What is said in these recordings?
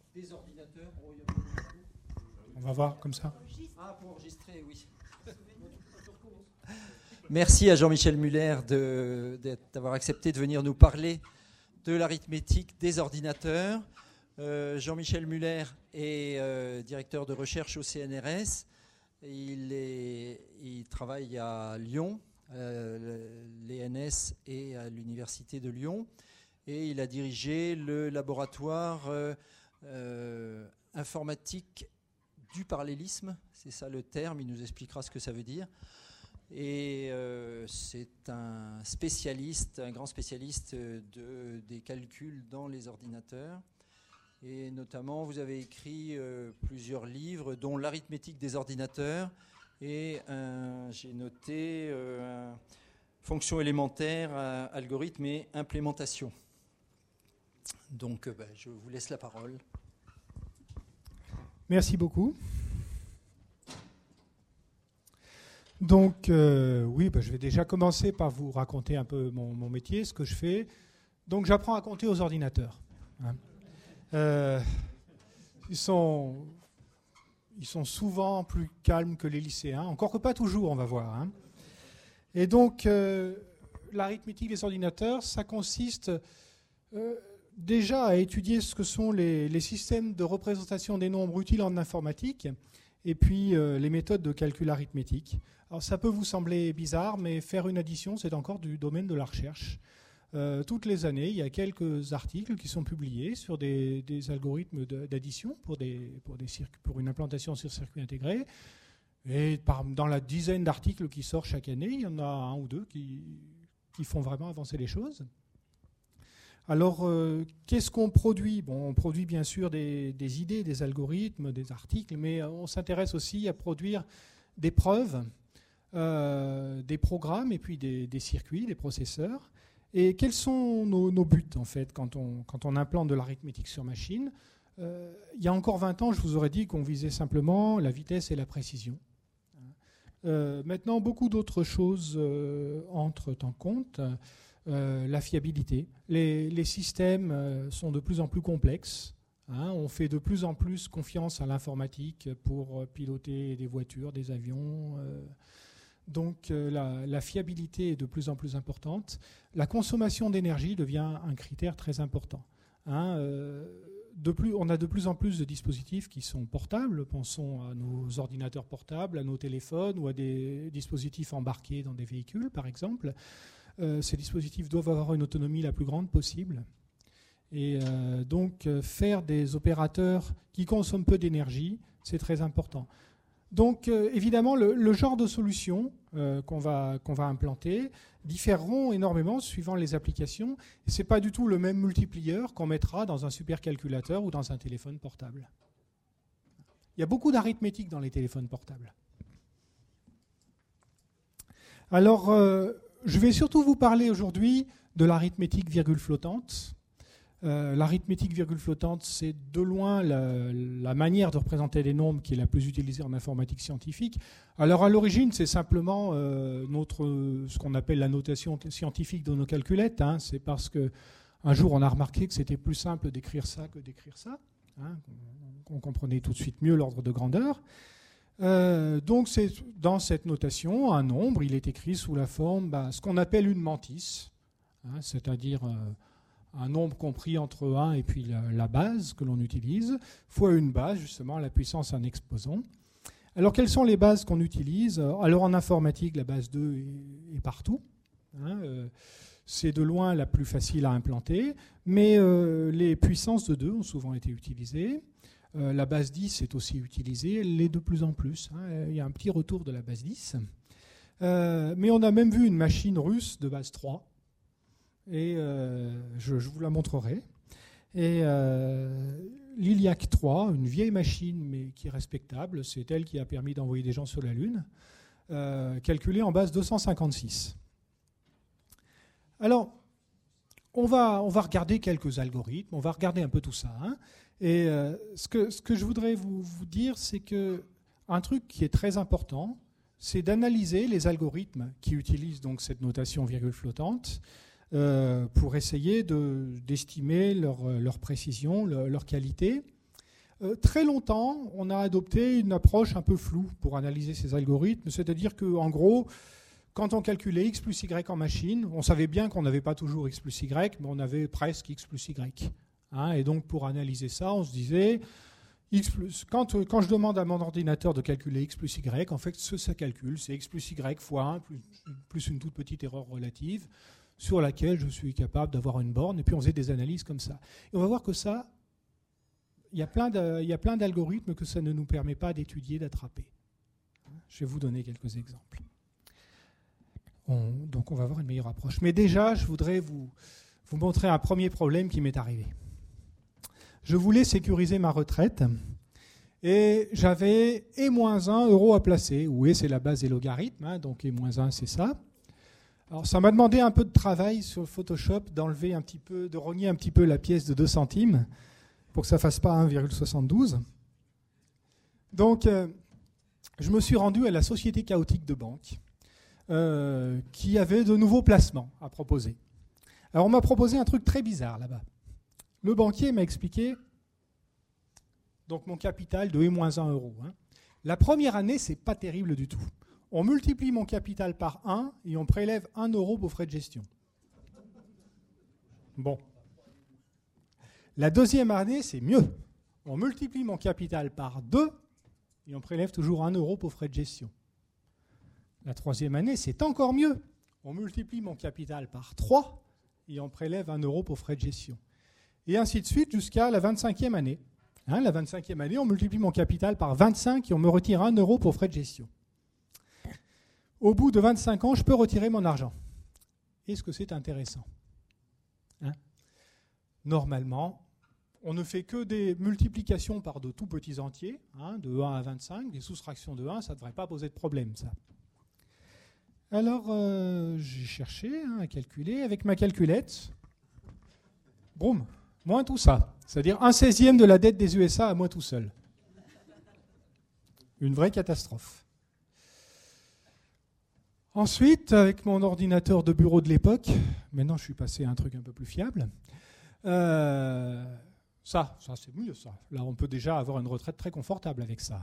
des ordinateurs. On va voir comme ça. Ah, pour enregistrer, oui. Merci à Jean-Michel Muller d'avoir accepté de venir nous parler de l'arithmétique des ordinateurs. Jean-Michel Muller est directeur de recherche au CNRS. Il travaille à Lyon, l'ENS et à l'Université de Lyon. Et il a dirigé le laboratoire informatique du parallélisme. C'est ça le terme, il nous expliquera ce que ça veut dire. Et c'est un grand spécialiste des calculs dans les ordinateurs. Et notamment, vous avez écrit plusieurs livres, dont l'arithmétique des ordinateurs. Et j'ai noté fonctions élémentaires, algorithmes et implémentation. Donc, je vous laisse la parole. Merci beaucoup. Donc, oui, je vais déjà commencer par vous raconter un peu mon métier, ce que je fais. Donc, j'apprends à compter aux ordinateurs. Ils sont souvent plus calmes que les lycéens, encore que pas toujours, on va voir. Et donc, l'arithmétique des ordinateurs, ça consiste déjà à étudier ce que sont les systèmes de représentation des nombres utiles en informatique et puis les méthodes de calcul arithmétique. Alors ça peut vous sembler bizarre, mais faire une addition, c'est encore du domaine de la recherche. Toutes les années, il y a quelques articles qui sont publiés sur des algorithmes d'addition pour une implantation sur circuit intégré. Et dans la dizaine d'articles qui sortent chaque année, il y en a un ou deux qui font vraiment avancer les choses. Alors, qu'est-ce qu'on produit ? On produit bien sûr des idées, des algorithmes, des articles, mais on s'intéresse aussi à produire des preuves, des programmes et puis des circuits, des processeurs. Et quels sont nos buts, en fait, quand on implante de l'arithmétique sur machine ? Il y a encore 20 ans, je vous aurais dit qu'on visait simplement la vitesse et la précision. Maintenant, beaucoup d'autres choses entrent en compte. La fiabilité. Les systèmes sont de plus en plus complexes. On fait de plus en plus confiance à l'informatique pour piloter des voitures, des avions. Donc la fiabilité est de plus en plus importante. La consommation d'énergie devient un critère très important. On a de plus en plus de dispositifs qui sont portables. Pensons à nos ordinateurs portables, à nos téléphones ou à des dispositifs embarqués dans des véhicules, par exemple. Ces dispositifs doivent avoir une autonomie la plus grande possible. Et donc, faire des opérateurs qui consomment peu d'énergie, c'est très important. Donc, évidemment, le genre de solutions qu'on va implanter différeront énormément suivant les applications. Ce n'est pas du tout le même multiplier qu'on mettra dans un supercalculateur ou dans un téléphone portable. Il y a beaucoup d'arithmétique dans les téléphones portables. Alors, je vais surtout vous parler aujourd'hui de l'arithmétique virgule flottante. L'arithmétique virgule flottante, c'est de loin la manière de représenter des nombres qui est la plus utilisée en informatique scientifique. Alors à l'origine, c'est simplement ce qu'on appelle la notation scientifique de nos calculettes. C'est parce qu'un jour, on a remarqué que c'était plus simple d'écrire ça que d'écrire ça. On comprenait tout de suite mieux l'ordre de grandeur. Donc c'est dans cette notation, un nombre, il est écrit sous la forme, ce qu'on appelle une mantis, c'est-à-dire un nombre compris entre 1 et puis la base que l'on utilise, fois une base, justement, à la puissance un exposant. Alors quelles sont les bases qu'on utilise ? Alors en informatique, la base 2 est partout. C'est de loin la plus facile à implanter, mais les puissances de 2 ont souvent été utilisées. La base 10 est aussi utilisée, elle l'est de plus en plus. Il y a un petit retour de la base 10. Mais on a même vu une machine russe de base 3. Et je vous la montrerai. Et l'Iliac 3, une vieille machine, mais qui est respectable, c'est elle qui a permis d'envoyer des gens sur la Lune, calculée en base 256. Alors, on va regarder quelques algorithmes, on va regarder un peu tout ça. Et ce que je voudrais vous dire, c'est qu'un truc qui est très important, c'est d'analyser les algorithmes qui utilisent donc cette notation virgule flottante pour essayer d'estimer leur précision, leur qualité. Très longtemps, on a adopté une approche un peu floue pour analyser ces algorithmes, c'est-à-dire qu'en gros, quand on calculait x plus y en machine, on savait bien qu'on n'avait pas toujours x plus y, mais on avait presque x plus y. Et donc pour analyser ça, on se disait, quand je demande à mon ordinateur de calculer x plus y, en fait ce que ça calcule, c'est x plus y fois 1 plus une toute petite erreur relative sur laquelle je suis capable d'avoir une borne, et puis on faisait des analyses comme ça. Et on va voir que ça, il y a plein d'algorithmes que ça ne nous permet pas d'étudier, d'attraper. Je vais vous donner quelques exemples. Donc on va avoir une meilleure approche. Mais déjà, je voudrais vous montrer un premier problème qui m'est arrivé. Je voulais sécuriser ma retraite et j'avais E-1 euro à placer, où E c'est la base des logarithmes, donc E-1 c'est ça. Alors ça m'a demandé un peu de travail sur Photoshop, d'enlever un petit peu, de rogner un petit peu la pièce de 2 centimes pour que ça ne fasse pas 1,72. Donc je me suis rendu à la société chaotique de banque qui avait de nouveaux placements à proposer. Alors on m'a proposé un truc très bizarre là-bas. Le banquier m'a expliqué donc mon capital de E-1 euro. La première année, c'est pas terrible du tout. On multiplie mon capital par 1 et on prélève 1 euro pour frais de gestion. Bon. La deuxième année, c'est mieux. On multiplie mon capital par 2 et on prélève toujours 1 euro pour frais de gestion. La troisième année, c'est encore mieux. On multiplie mon capital par 3 et on prélève 1 euro pour frais de gestion. Et ainsi de suite jusqu'à la 25e année. La 25e année, on multiplie mon capital par 25 et on me retire 1 euro pour frais de gestion. Au bout de 25 ans, je peux retirer mon argent. Est-ce que c'est intéressant ? Normalement, on ne fait que des multiplications par de tout petits entiers, de 1 à 25, des soustractions de 1, ça ne devrait pas poser de problème, ça. Alors, j'ai cherché à calculer avec ma calculette. Boum, moins tout ça. C'est-à-dire 1/16e de la dette des USA à moi tout seul. Une vraie catastrophe. Ensuite, avec mon ordinateur de bureau de l'époque, maintenant je suis passé à un truc un peu plus fiable, ça c'est mieux ça. Là, on peut déjà avoir une retraite très confortable avec ça.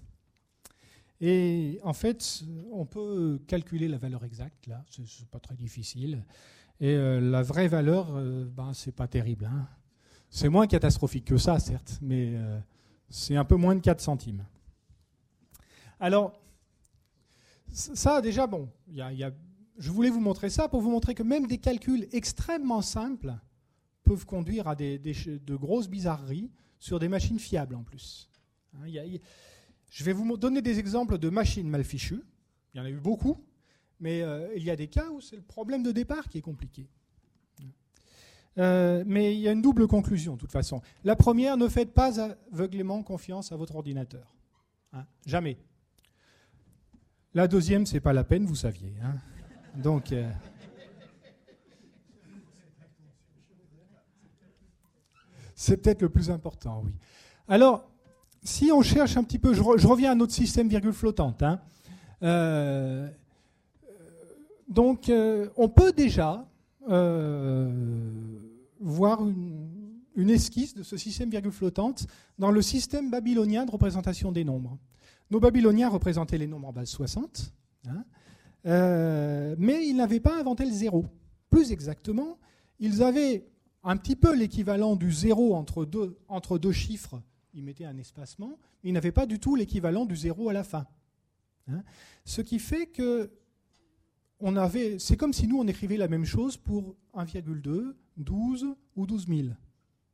Et en fait, on peut calculer la valeur exacte, là, c'est pas très difficile. Et la vraie valeur, c'est pas terrible. C'est moins catastrophique que ça, certes, mais c'est un peu moins de 4 centimes. Alors, ça, déjà, bon, je voulais vous montrer ça pour vous montrer que même des calculs extrêmement simples peuvent conduire à de grosses bizarreries sur des machines fiables en plus. Je vais vous donner des exemples de machines mal fichues. Il y en a eu beaucoup, mais il y a des cas où c'est le problème de départ qui est compliqué. Mais il y a une double conclusion, de toute façon. La première, ne faites pas aveuglément confiance à votre ordinateur. Jamais. La deuxième, c'est pas la peine, vous saviez. Donc, c'est peut-être le plus important, oui. Alors, si on cherche un petit peu, je reviens à notre système virgule flottante. Donc, on peut déjà voir une esquisse de ce système virgule flottante dans le système babylonien de représentation des nombres. Nos Babyloniens représentaient les nombres en base 60, mais ils n'avaient pas inventé le zéro. Plus exactement, ils avaient un petit peu l'équivalent du zéro entre deux chiffres. Ils mettaient un espacement, mais ils n'avaient pas du tout l'équivalent du zéro à la fin. Ce qui fait que c'est comme si nous, on écrivait la même chose pour 1,2, 12 ou 12 000. D'accord ?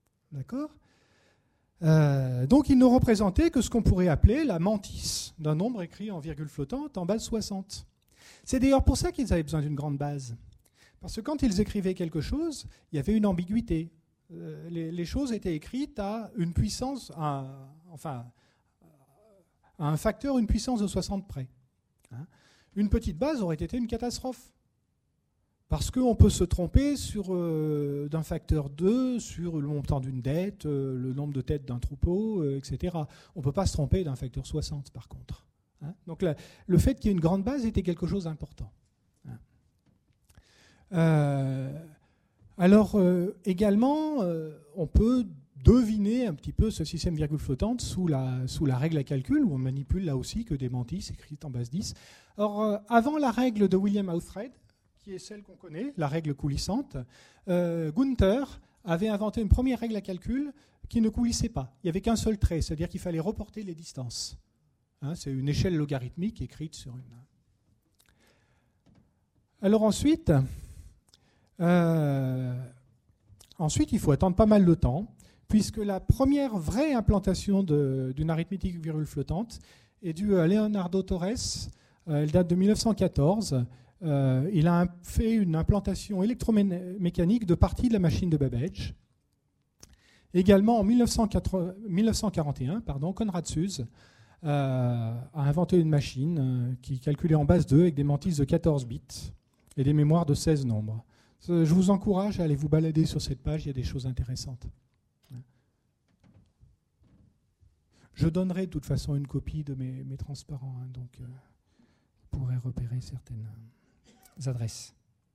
Donc, ils ne représentaient que ce qu'on pourrait appeler la mantis d'un nombre écrit en virgule flottante en base 60. C'est d'ailleurs pour ça qu'ils avaient besoin d'une grande base. Parce que quand ils écrivaient quelque chose, il y avait une ambiguïté. Les choses étaient écrites à une puissance, à un facteur, une puissance de 60 près. Une petite base aurait été une catastrophe. Parce qu'on peut se tromper d'un facteur 2 sur le montant d'une dette, le nombre de têtes d'un troupeau, etc. On ne peut pas se tromper d'un facteur 60, par contre. Donc le fait qu'il y ait une grande base était quelque chose d'important. Également, on peut deviner un petit peu ce système virgule flottante sous la règle à calcul, où on manipule là aussi que des mantis écrites en base 10. Alors, avant la règle de William Oughtred, qui est celle qu'on connaît, la règle coulissante, Gunther avait inventé une première règle à calcul qui ne coulissait pas. Il n'y avait qu'un seul trait, c'est-à-dire qu'il fallait reporter les distances. Hein, c'est une échelle logarithmique écrite sur une... Alors ensuite, il faut attendre pas mal de temps, puisque la première vraie implantation d'une arithmétique virgule flottante est due à Leonardo Torres. Elle date de 1914. Il a fait une implantation électromécanique de partie de la machine de Babbage. Également, en 1941, Konrad Zuse a inventé une machine qui calculait en base 2 avec des mantis de 14 bits et des mémoires de 16 nombres. Je vous encourage à aller vous balader sur cette page, il y a des choses intéressantes. Je donnerai de toute façon une copie de mes transparents, hein, donc vous pourrez repérer certaines adresses.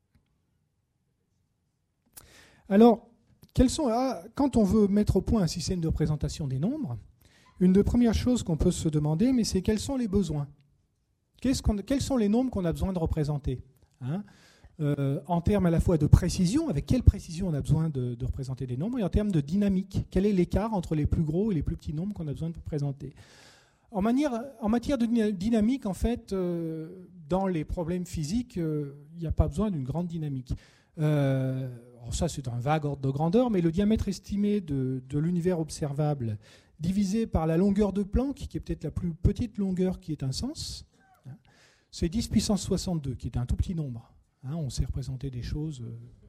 Alors, quand on veut mettre au point un système de représentation des nombres, une des premières choses qu'on peut se demander, mais c'est quels sont les besoins ? Quels sont les nombres qu'on a besoin de représenter, hein, en termes à la fois de précision, avec quelle précision on a besoin de représenter des nombres, et en termes de dynamique, quel est l'écart entre les plus gros et les plus petits nombres qu'on a besoin de représenter. En matière de dynamique, en fait, dans les problèmes physiques, il n'y a pas besoin d'une grande dynamique. Ça, c'est un vague ordre de grandeur, mais le diamètre estimé de l'univers observable divisé par la longueur de Planck, qui est peut-être la plus petite longueur qui ait un sens, c'est 10 puissance 62, qui est un tout petit nombre. On sait représenter des choses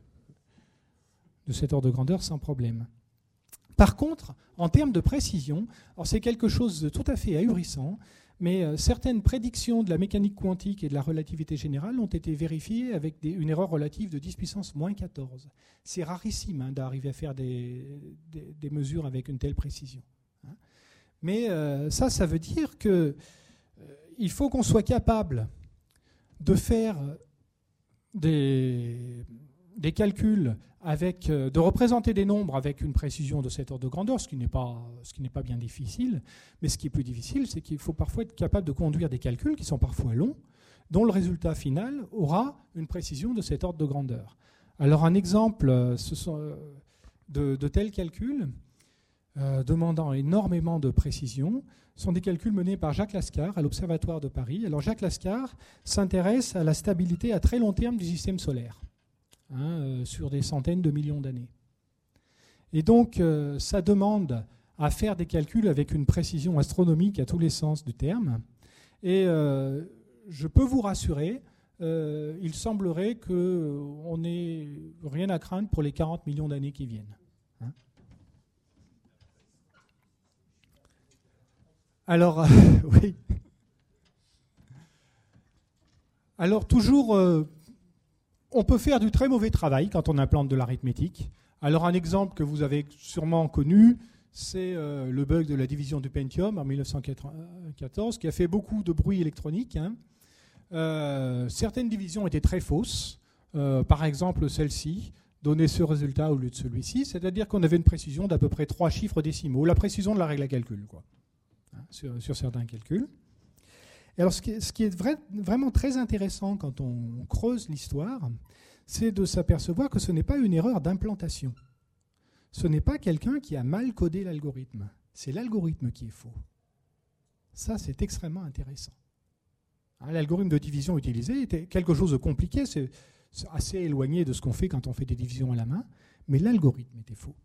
de cet ordre de grandeur sans problème. Par contre, en termes de précision, alors c'est quelque chose de tout à fait ahurissant, mais certaines prédictions de la mécanique quantique et de la relativité générale ont été vérifiées avec une erreur relative de 10 puissance moins 14. C'est rarissime d'arriver à faire des mesures avec une telle précision. Mais ça veut dire qu'il faut qu'on soit capable de faire des calculs de représenter des nombres avec une précision de cet ordre de grandeur, ce qui n'est pas bien difficile, mais ce qui est plus difficile, c'est qu'il faut parfois être capable de conduire des calculs qui sont parfois longs, dont le résultat final aura une précision de cet ordre de grandeur. Alors un exemple de tels calculs, demandant énormément de précision, sont des calculs menés par Jacques Lascar à l'Observatoire de Paris. Alors Jacques Lascar s'intéresse à la stabilité à très long terme du système solaire, sur des centaines de millions d'années. Et donc, ça demande à faire des calculs avec une précision astronomique à tous les sens du terme. Et je peux vous rassurer, il semblerait qu'on n'ait rien à craindre pour les 40 millions d'années qui viennent. Alors, oui. Alors, toujours... on peut faire du très mauvais travail quand on implante de l'arithmétique. Alors un exemple que vous avez sûrement connu, c'est le bug de la division du Pentium en 1914, qui a fait beaucoup de bruit électronique. Certaines divisions étaient très fausses. Par exemple, celle-ci donnait ce résultat au lieu de celui-ci, c'est-à-dire qu'on avait une précision d'à peu près 3 chiffres décimaux, la précision de la règle à calcul, quoi, sur certains calculs. Et alors, ce qui est vraiment très intéressant quand on creuse l'histoire, c'est de s'apercevoir que ce n'est pas une erreur d'implantation. Ce n'est pas quelqu'un qui a mal codé l'algorithme. C'est l'algorithme qui est faux. Ça, c'est extrêmement intéressant. L'algorithme de division utilisé était quelque chose de compliqué, c'est assez éloigné de ce qu'on fait quand on fait des divisions à la main, mais l'algorithme était faux.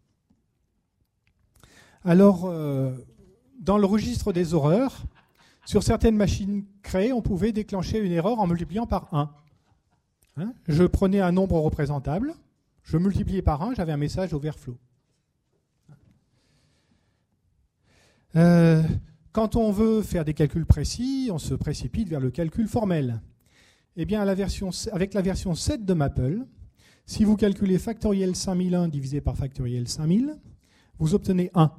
Alors, dans le registre des horreurs, sur certaines machines créées, on pouvait déclencher une erreur en multipliant par 1. Je prenais un nombre représentable, je multipliais par 1, j'avais un message overflow. Quand on veut faire des calculs précis, on se précipite vers le calcul formel. Eh bien, avec la version 7 de Maple, si vous calculez factoriel 5001 divisé par factoriel 5000, vous obtenez 1.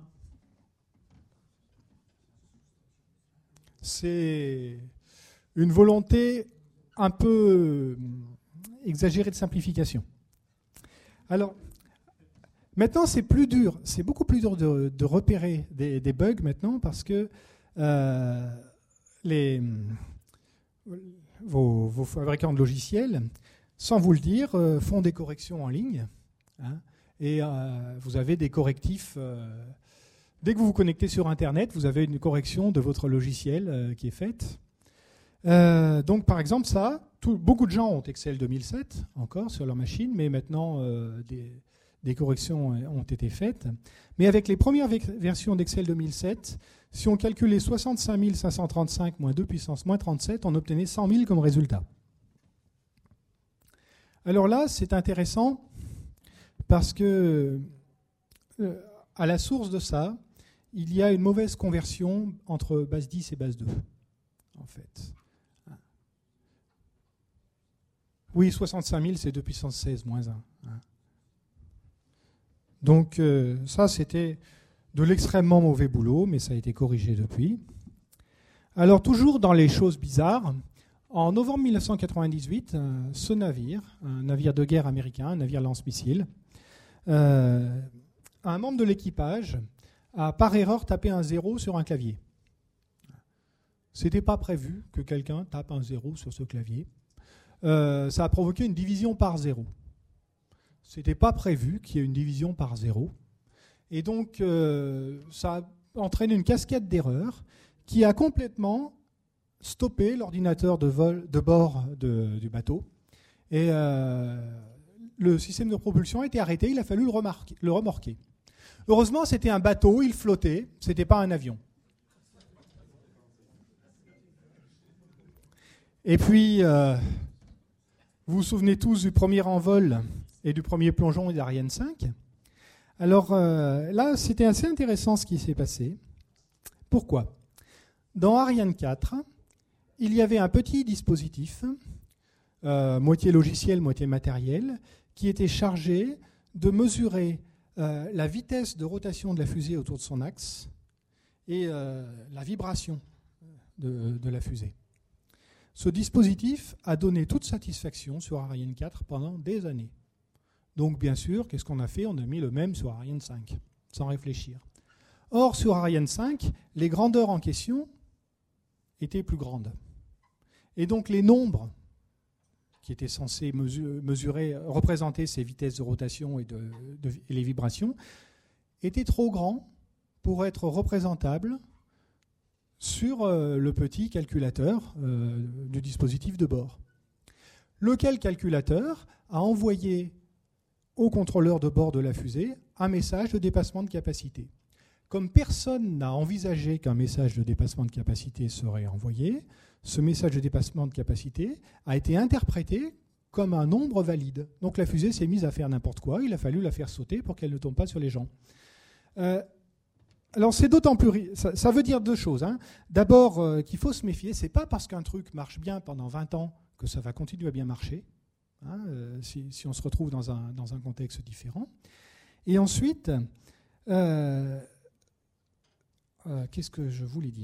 C'est une volonté un peu exagérée de simplification. Alors, Maintenant, c'est plus dur. C'est beaucoup plus dur de repérer des bugs maintenant parce que vos fabricants de logiciels, sans vous le dire, font des corrections en ligne. Hein, et vous avez des correctifs. Dès que vous vous connectez sur Internet, vous avez une correction de votre logiciel qui est faite. Donc, par exemple, beaucoup de gens ont Excel 2007 encore sur leur machine, mais maintenant, des corrections ont été faites. Mais avec les premières versions d'Excel 2007, si on calculait 65 535 moins 2 puissance moins 37, on obtenait 100 000 comme résultat. Alors là, c'est intéressant parce que à la source de ça, il y a une mauvaise conversion entre base 10 et base 2, en fait. Oui, 65 000, c'est 2 puissance 16 moins 1. Donc ça, c'était de l'extrêmement mauvais boulot, mais ça a été corrigé depuis. Alors, toujours dans les choses bizarres, en novembre 1998, ce navire, un navire de guerre américain, un navire lance-missiles, un membre de l'équipage a par erreur tapé un 0 sur un clavier. Ce n'était pas prévu que quelqu'un tape un 0 sur ce clavier. Ça a provoqué une division par 0. Ce n'était pas prévu qu'il y ait une division par 0. Et donc, ça a entraîné une cascade d'erreurs qui a complètement stoppé l'ordinateur de bord du bateau. Et le système de propulsion a été arrêté, il a fallu le remorquer. Heureusement, c'était un bateau, il flottait, ce n'était pas un avion. Et puis, vous vous souvenez tous du premier envol et du premier plongeon d'Ariane 5. Alors là, c'était assez intéressant ce qui s'est passé. Pourquoi ? Dans Ariane 4, il y avait un petit dispositif, moitié logiciel, moitié matériel, qui était chargé de mesurer la vitesse de rotation de la fusée autour de son axe et la vibration de la fusée. Ce dispositif a donné toute satisfaction sur Ariane 4 pendant des années. Donc bien sûr, qu'est-ce qu'on a fait ? On a mis le même sur Ariane 5, sans réfléchir. Or, sur Ariane 5, les grandeurs en question étaient plus grandes. Et donc les nombres qui étaient censés représenter ces vitesses de rotation et les vibrations étaient trop grands pour être représentables sur le petit calculateur du dispositif de bord. Lequel calculateur a envoyé au contrôleur de bord de la fusée un message de dépassement de capacité. Comme personne n'a envisagé qu'un message de dépassement de capacité serait envoyé, ce message de dépassement de capacité a été interprété comme un nombre valide. Donc la fusée s'est mise à faire n'importe quoi, il a fallu la faire sauter pour qu'elle ne tombe pas sur les gens. Alors c'est d'autant plus... Ça veut dire deux choses. Hein. D'abord, qu'il faut se méfier, c'est pas parce qu'un truc marche bien pendant 20 ans que ça va continuer à bien marcher, hein, si on se retrouve dans un contexte différent. Et ensuite, qu'est-ce que je voulais dire ?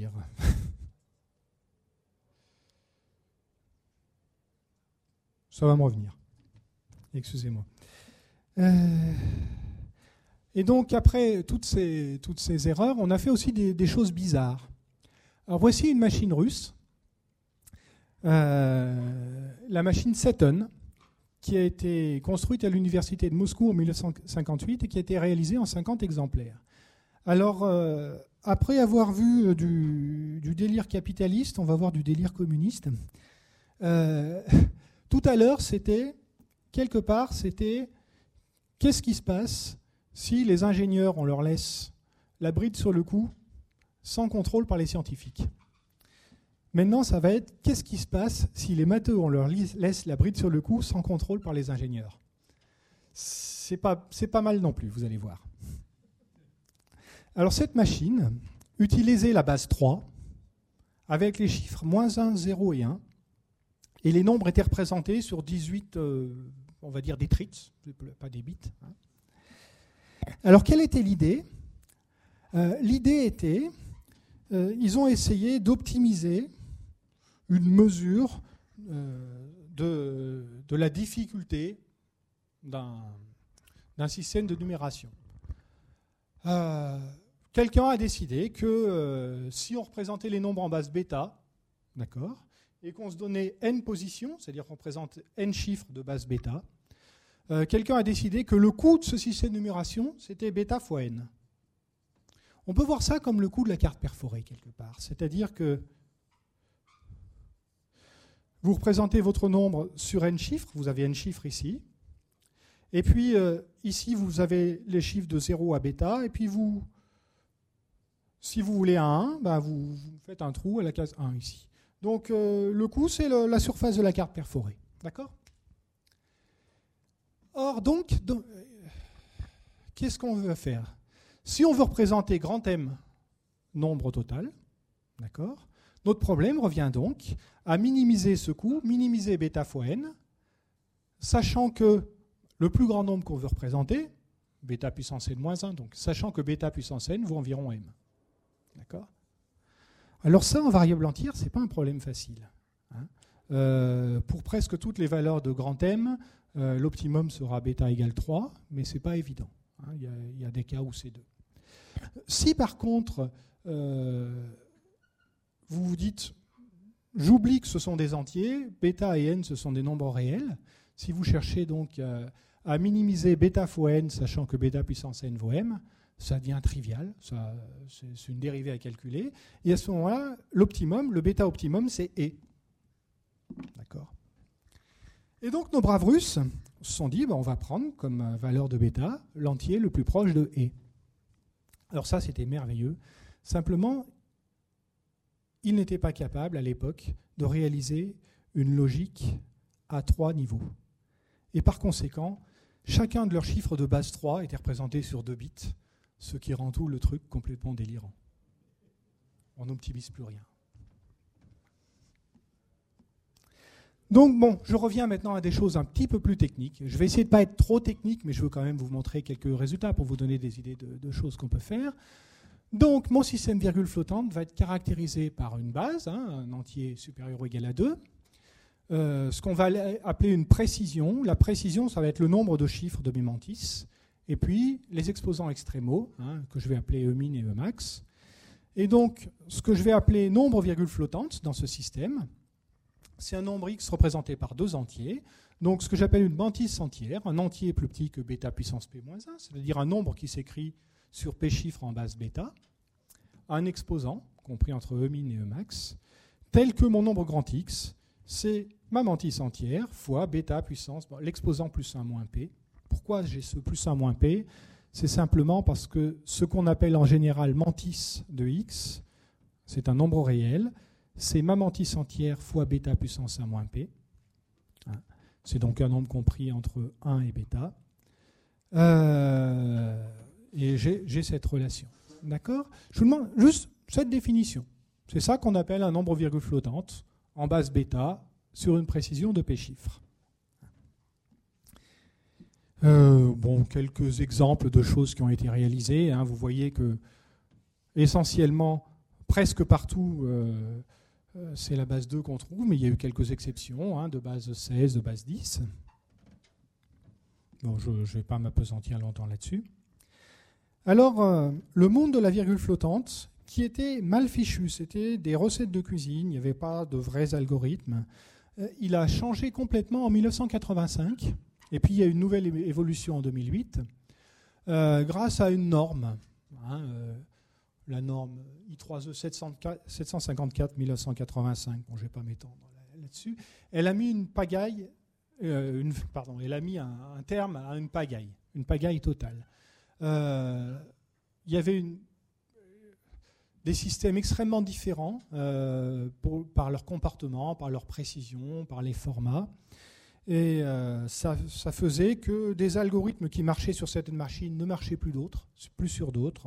Ça va me revenir. Excusez-moi. Et donc, après toutes ces erreurs, on a fait aussi des choses bizarres. Alors, voici une machine russe, la machine Saturn, qui a été construite à l'université de Moscou en 1958 et qui a été réalisée en 50 exemplaires. Alors, après avoir vu du délire capitaliste, on va voir du délire communiste. Tout à l'heure, c'était qu'est-ce qui se passe si les ingénieurs, on leur laisse la bride sur le cou sans contrôle par les scientifiques. Maintenant, ça va être qu'est-ce qui se passe si les matheux, on leur laisse la bride sur le cou sans contrôle par les ingénieurs. C'est pas mal non plus, vous allez voir. Alors cette machine utilisait la base 3 avec les chiffres -1, 0 et 1. Et les nombres étaient représentés sur 18, on va dire des trits, pas des bits. Hein. Alors, quelle était l'idée ? L'idée était, ils ont essayé d'optimiser une mesure de la difficulté d'un système de numération. quelqu'un a décidé que si on représentait les nombres en base bêta, d'accord, et qu'on se donnait n positions, c'est-à-dire qu'on présente n chiffres de base bêta, quelqu'un a décidé que le coût de ce système de numération, c'était bêta fois n. On peut voir ça comme le coût de la carte perforée, quelque part. C'est-à-dire que vous représentez votre nombre sur n chiffres, vous avez n chiffres ici, et puis ici, vous avez les chiffres de 0 à bêta, et puis si vous voulez un 1, vous faites un trou à la case 1 ici. Donc le coût, c'est la surface de la carte perforée. D'accord ? Or, donc qu'est-ce qu'on veut faire ? Si on veut représenter grand M, nombre total, d'accord ? Notre problème revient donc à minimiser ce coût, minimiser bêta fois n, sachant que le plus grand nombre qu'on veut représenter, bêta puissance n moins 1, donc sachant que bêta puissance n vaut environ m. D'accord ? Alors ça, en variable entière, ce n'est pas un problème facile. Pour presque toutes les valeurs de grand M, l'optimum sera bêta égale 3, mais ce n'est pas évident. Il y a des cas où c'est 2. Si par contre, vous vous dites, j'oublie que ce sont des entiers, bêta et n, ce sont des nombres réels, si vous cherchez donc à minimiser bêta fois n, sachant que bêta puissance n vaut m, ça devient trivial, c'est une dérivée à calculer. Et à ce moment-là, l'optimum, le bêta optimum, c'est E. D'accord ? Et donc nos braves Russes se sont dit, on va prendre comme valeur de bêta l'entier le plus proche de E. Alors ça, c'était merveilleux. Simplement, ils n'étaient pas capables à l'époque de réaliser une logique à 3 niveaux. Et par conséquent, chacun de leurs chiffres de base 3 était représenté sur 2 bits, ce qui rend tout le truc complètement délirant. On n'optimise plus rien. Donc je reviens maintenant à des choses un petit peu plus techniques. Je vais essayer de ne pas être trop technique, mais je veux quand même vous montrer quelques résultats pour vous donner des idées de choses qu'on peut faire. Donc mon système virgule flottante va être caractérisé par une base, un entier supérieur ou égal à 2. Ce qu'on va appeler une précision. La précision, ça va être le nombre de chiffres de mes mantis. Et puis les exposants extrémaux, que je vais appeler E-min et E-max. Et donc, ce que je vais appeler nombre virgule flottante dans ce système, c'est un nombre x représenté par 2 entiers. Donc, ce que j'appelle une mantis entière, un entier plus petit que bêta puissance p-1, c'est-à-dire un nombre qui s'écrit sur p chiffres en base bêta, un exposant, compris entre E-min et E-max, tel que mon nombre grand x, c'est ma mantis entière fois bêta puissance, l'exposant plus 1 moins p. Pourquoi j'ai ce plus 1 moins p ? C'est simplement parce que ce qu'on appelle en général mantis de x, c'est un nombre réel, c'est ma mantis entière fois bêta puissance 1 moins p. C'est donc un nombre compris entre 1 et bêta. Et j'ai cette relation. D'accord ? Je vous demande juste cette définition. C'est ça qu'on appelle un nombre virgule flottante en base bêta sur une précision de p chiffres. Quelques exemples de choses qui ont été réalisées. Vous voyez que essentiellement, presque partout, c'est la base 2 qu'on trouve, mais il y a eu quelques exceptions, de base 16, de base 10. Je ne vais pas m'appesantir longtemps là-dessus. Alors, le monde de la virgule flottante, qui était mal fichu, c'était des recettes de cuisine, il n'y avait pas de vrais algorithmes, il a changé complètement en 1985. Et puis il y a une nouvelle évolution en 2008, grâce à une norme, la norme I3E 754-1985. Je ne vais pas m'étendre là-dessus. Elle a mis une pagaille, elle a mis un terme à une pagaille totale. Il y avait des systèmes extrêmement différents par leur comportement, par leur précision, par les formats. Et ça faisait que des algorithmes qui marchaient sur certaines machines ne marchaient plus sur d'autres.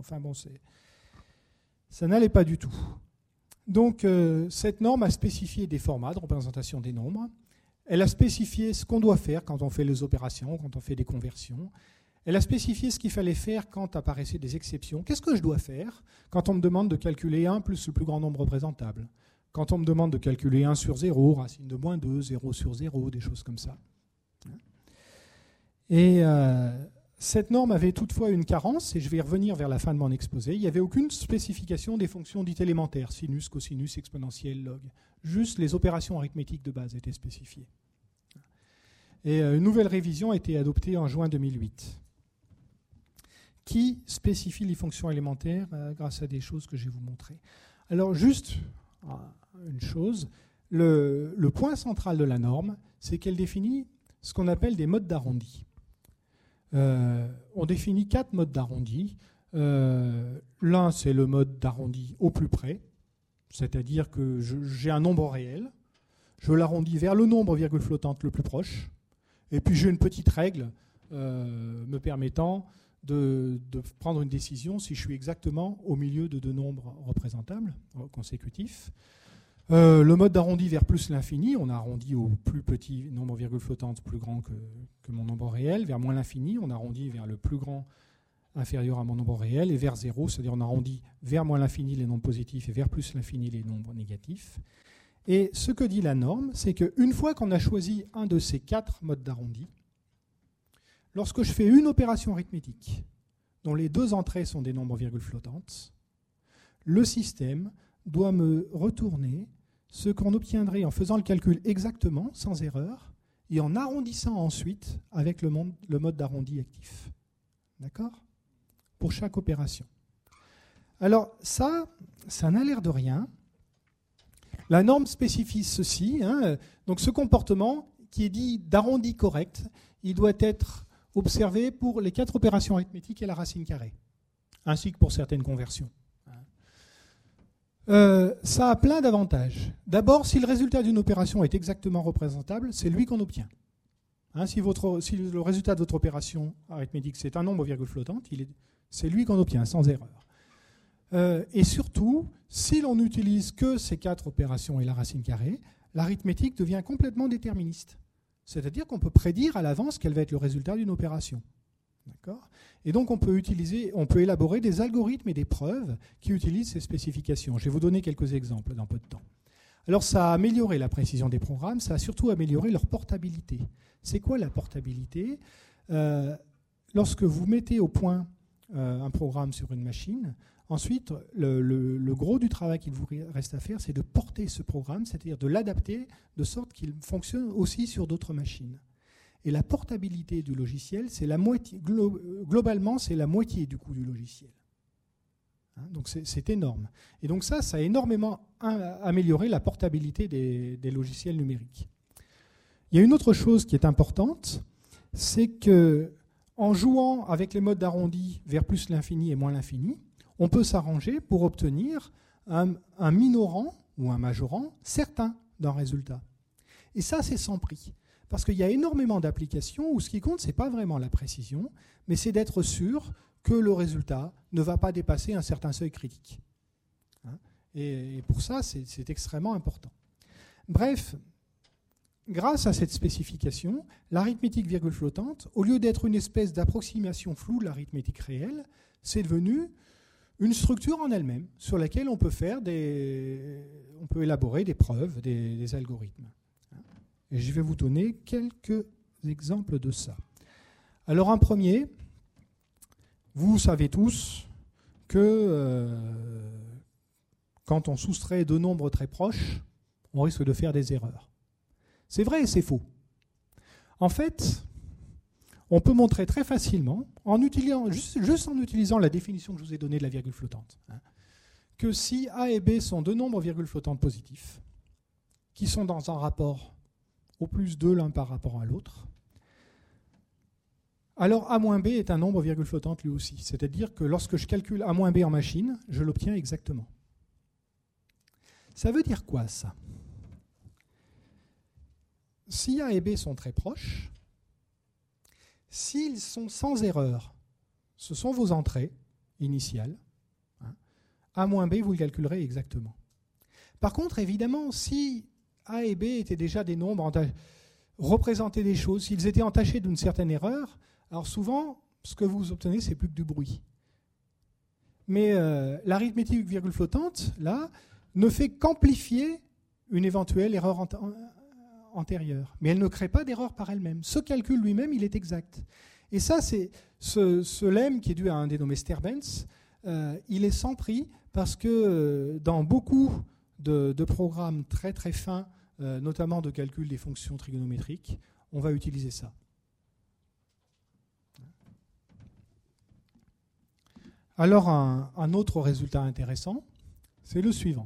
Ça n'allait pas du tout. Donc cette norme a spécifié des formats de représentation des nombres. Elle a spécifié ce qu'on doit faire quand on fait les opérations, quand on fait des conversions. Elle a spécifié ce qu'il fallait faire quand apparaissaient des exceptions. Qu'est-ce que je dois faire quand on me demande de calculer 1 plus le plus grand nombre représentable ? Quand on me demande de calculer 1 sur 0, racine de -2, 0 sur 0, des choses comme ça. Et Cette norme avait toutefois une carence, et je vais y revenir vers la fin de mon exposé. Il n'y avait aucune spécification des fonctions dites élémentaires, sinus, cosinus, exponentielle, log. Juste les opérations arithmétiques de base étaient spécifiées. Et une nouvelle révision a été adoptée en juin 2008, qui spécifie les fonctions élémentaires grâce à des choses que je vais vous montrer. Alors juste une chose, le point central de la norme, c'est qu'elle définit ce qu'on appelle des modes d'arrondi. On définit 4 modes d'arrondi. L'un, c'est le mode d'arrondi au plus près, c'est-à-dire que j'ai un nombre réel, je l'arrondis vers le nombre virgule flottante le plus proche, et puis j'ai une petite règle me permettant de prendre une décision si je suis exactement au milieu de 2 nombres représentables consécutifs. Le mode d'arrondi vers plus l'infini, on a arrondi au plus petit nombre virgule flottante plus grand que mon nombre réel. Vers moins l'infini, on arrondit vers le plus grand inférieur à mon nombre réel. Et vers 0, c'est-à-dire on arrondit vers moins l'infini les nombres positifs et vers plus l'infini les nombres négatifs. Et ce que dit la norme, c'est qu'une fois qu'on a choisi un de ces 4 modes d'arrondi, lorsque je fais une opération arithmétique dont les 2 entrées sont des nombres virgule flottantes, le système doit me retourner ce qu'on obtiendrait en faisant le calcul exactement, sans erreur, et en arrondissant ensuite avec le mode d'arrondi actif. D'accord ? Pour chaque opération. Alors ça n'a l'air de rien. La norme spécifie ceci. Donc ce comportement qui est dit d'arrondi correct, il doit être observé pour les 4 opérations arithmétiques et la racine carrée, ainsi que pour certaines conversions. Ça a plein d'avantages. D'abord, si le résultat d'une opération est exactement représentable, c'est lui qu'on obtient. Si le résultat de votre opération arithmétique, c'est un nombre virgule flottante, c'est lui qu'on obtient, sans erreur. Et surtout, si l'on n'utilise que ces 4 opérations et la racine carrée, l'arithmétique devient complètement déterministe. C'est-à-dire qu'on peut prédire à l'avance quel va être le résultat d'une opération. D'accord ? Et donc on peut élaborer des algorithmes et des preuves qui utilisent ces spécifications. Je vais vous donner quelques exemples dans peu de temps. Alors ça a amélioré la précision des programmes, ça a surtout amélioré leur portabilité. C'est quoi la portabilité ? Lorsque vous mettez au point un programme sur une machine, ensuite le gros du travail qu'il vous reste à faire, c'est de porter ce programme, c'est-à-dire de l'adapter de sorte qu'il fonctionne aussi sur d'autres machines. Et la portabilité du logiciel, c'est la moitié, globalement, c'est la moitié du coût du logiciel. Donc c'est énorme. Et donc ça a énormément amélioré la portabilité des logiciels numériques. Il y a une autre chose qui est importante, c'est qu'en jouant avec les modes d'arrondi vers plus l'infini et moins l'infini, on peut s'arranger pour obtenir un minorant ou un majorant certain d'un résultat. Et ça, c'est sans prix. Parce qu'il y a énormément d'applications où ce qui compte, ce n'est pas vraiment la précision, mais c'est d'être sûr que le résultat ne va pas dépasser un certain seuil critique. Et pour ça, c'est extrêmement important. Bref, grâce à cette spécification, l'arithmétique virgule flottante, au lieu d'être une espèce d'approximation floue de l'arithmétique réelle, c'est devenu une structure en elle-même sur laquelle on peut élaborer des preuves, des algorithmes. Et je vais vous donner quelques exemples de ça. Alors un premier, vous savez tous que quand on soustrait 2 nombres très proches, on risque de faire des erreurs. C'est vrai et c'est faux. En fait, on peut montrer très facilement, juste en utilisant la définition que je vous ai donnée de la virgule flottante, que si A et B sont 2 nombres virgule flottantes positifs, qui sont dans un rapport au plus 2 l'un par rapport à l'autre, alors A moins B est un nombre virgule flottante lui aussi. C'est-à-dire que lorsque je calcule A moins B en machine, je l'obtiens exactement. Ça veut dire quoi, ça ? Si A et B sont très proches, s'ils sont sans erreur, ce sont vos entrées initiales. A moins B, vous le calculerez exactement. Par contre, évidemment, si A et B étaient déjà des nombres, représentaient des choses, s'ils étaient entachés d'une certaine erreur, alors souvent, ce que vous obtenez, c'est plus que du bruit. Mais l'arithmétique virgule flottante, là, ne fait qu'amplifier une éventuelle erreur antérieure. Mais elle ne crée pas d'erreur par elle-même. Ce calcul lui-même, il est exact. Et ça, c'est ce lemme qui est dû à un dénommé Sterbens, il est sans prix parce que dans beaucoup de programmes très très fins, notamment de calcul des fonctions trigonométriques, on va utiliser ça. Alors un autre résultat intéressant, c'est le suivant.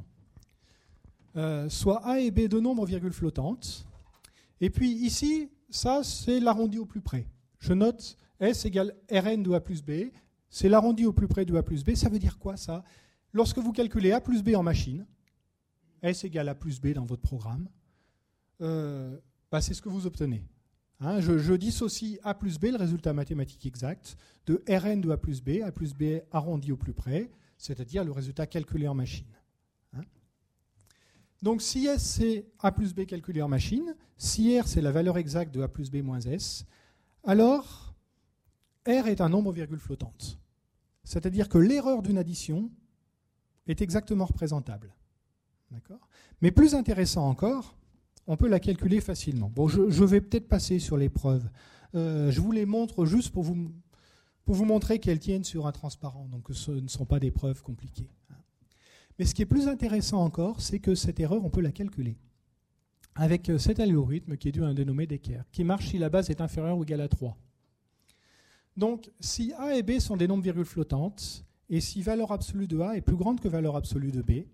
Soit A et B deux nombres virgules flottantes, et puis ici, ça c'est l'arrondi au plus près. Je note S égale Rn de A plus B, c'est l'arrondi au plus près de A plus B. Ça veut dire quoi ça? Lorsque vous calculez A plus B en machine, S égale A plus B dans votre programme, c'est ce que vous obtenez. Hein, je dissocie A plus B, le résultat mathématique exact, de Rn de A plus B arrondi au plus près, c'est-à-dire le résultat calculé en machine. Hein. Donc si S c'est A plus B calculé en machine, si R c'est la valeur exacte de A plus B moins S, alors R est un nombre virgule flottante. C'est-à-dire que l'erreur d'une addition est exactement représentable. D'accord ? Mais plus intéressant encore, on peut la calculer facilement. Bon, je vais peut-être passer sur les preuves. Je vous les montre juste pour vous montrer qu'elles tiennent sur un transparent, donc que ce ne sont pas des preuves compliquées. Mais ce qui est plus intéressant encore, c'est que cette erreur, on peut la calculer avec cet algorithme qui est dû à un dénommé d'équerre, qui marche si la base est inférieure ou égale à 3. Donc, si A et B sont des nombres virgules flottantes, et si valeur absolue de A est plus grande que valeur absolue de B,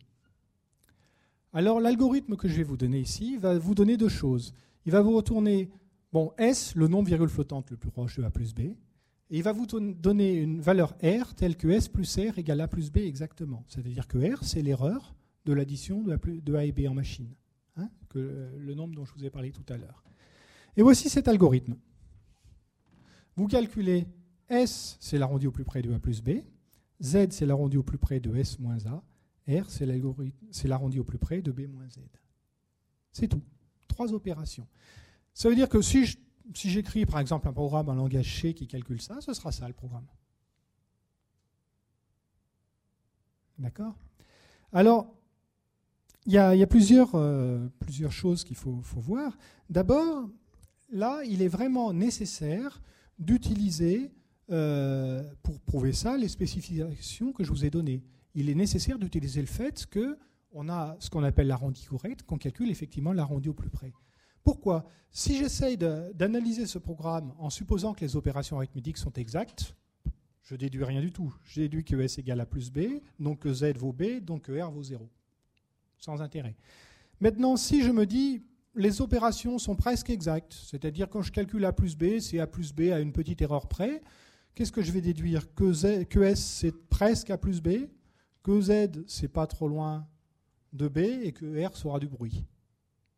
alors l'algorithme que je vais vous donner ici va vous donner deux choses. Il va vous retourner S, le nombre virgule flottante le plus proche de A plus B, et il va vous donner une valeur R telle que S plus R égale A plus B exactement. C'est-à-dire que R, c'est l'erreur de l'addition de A et B en machine, hein, le nombre dont je vous ai parlé tout à l'heure. Et voici cet algorithme. Vous calculez S, c'est l'arrondi au plus près de A plus B, Z, c'est l'arrondi au plus près de S moins A, R, c'est l'arrondi au plus près de B moins Z. C'est tout. 3 opérations. Ça veut dire que si j'écris par exemple un programme en langage C qui calcule ça, ce sera ça le programme. D'accord ? Alors, il y a plusieurs choses qu'il faut voir. D'abord, là, il est vraiment nécessaire d'utiliser, pour prouver ça, les spécifications que je vous ai données. Il est nécessaire d'utiliser le fait qu'on a ce qu'on appelle l'arrondi correct, qu'on calcule effectivement l'arrondi au plus près. Pourquoi ? Si j'essaye d'analyser ce programme en supposant que les opérations arithmétiques sont exactes, je déduis rien du tout. Je déduis que S égale A plus B, donc que Z vaut B, donc que R vaut 0. Sans intérêt. Maintenant, si je me dis les opérations sont presque exactes, c'est-à-dire quand je calcule A plus B, c'est A plus B à une petite erreur près, qu'est-ce que je vais déduire ? Que S c'est presque A plus B, que Z, c'est pas trop loin de B et que R sera du bruit. D'accord ?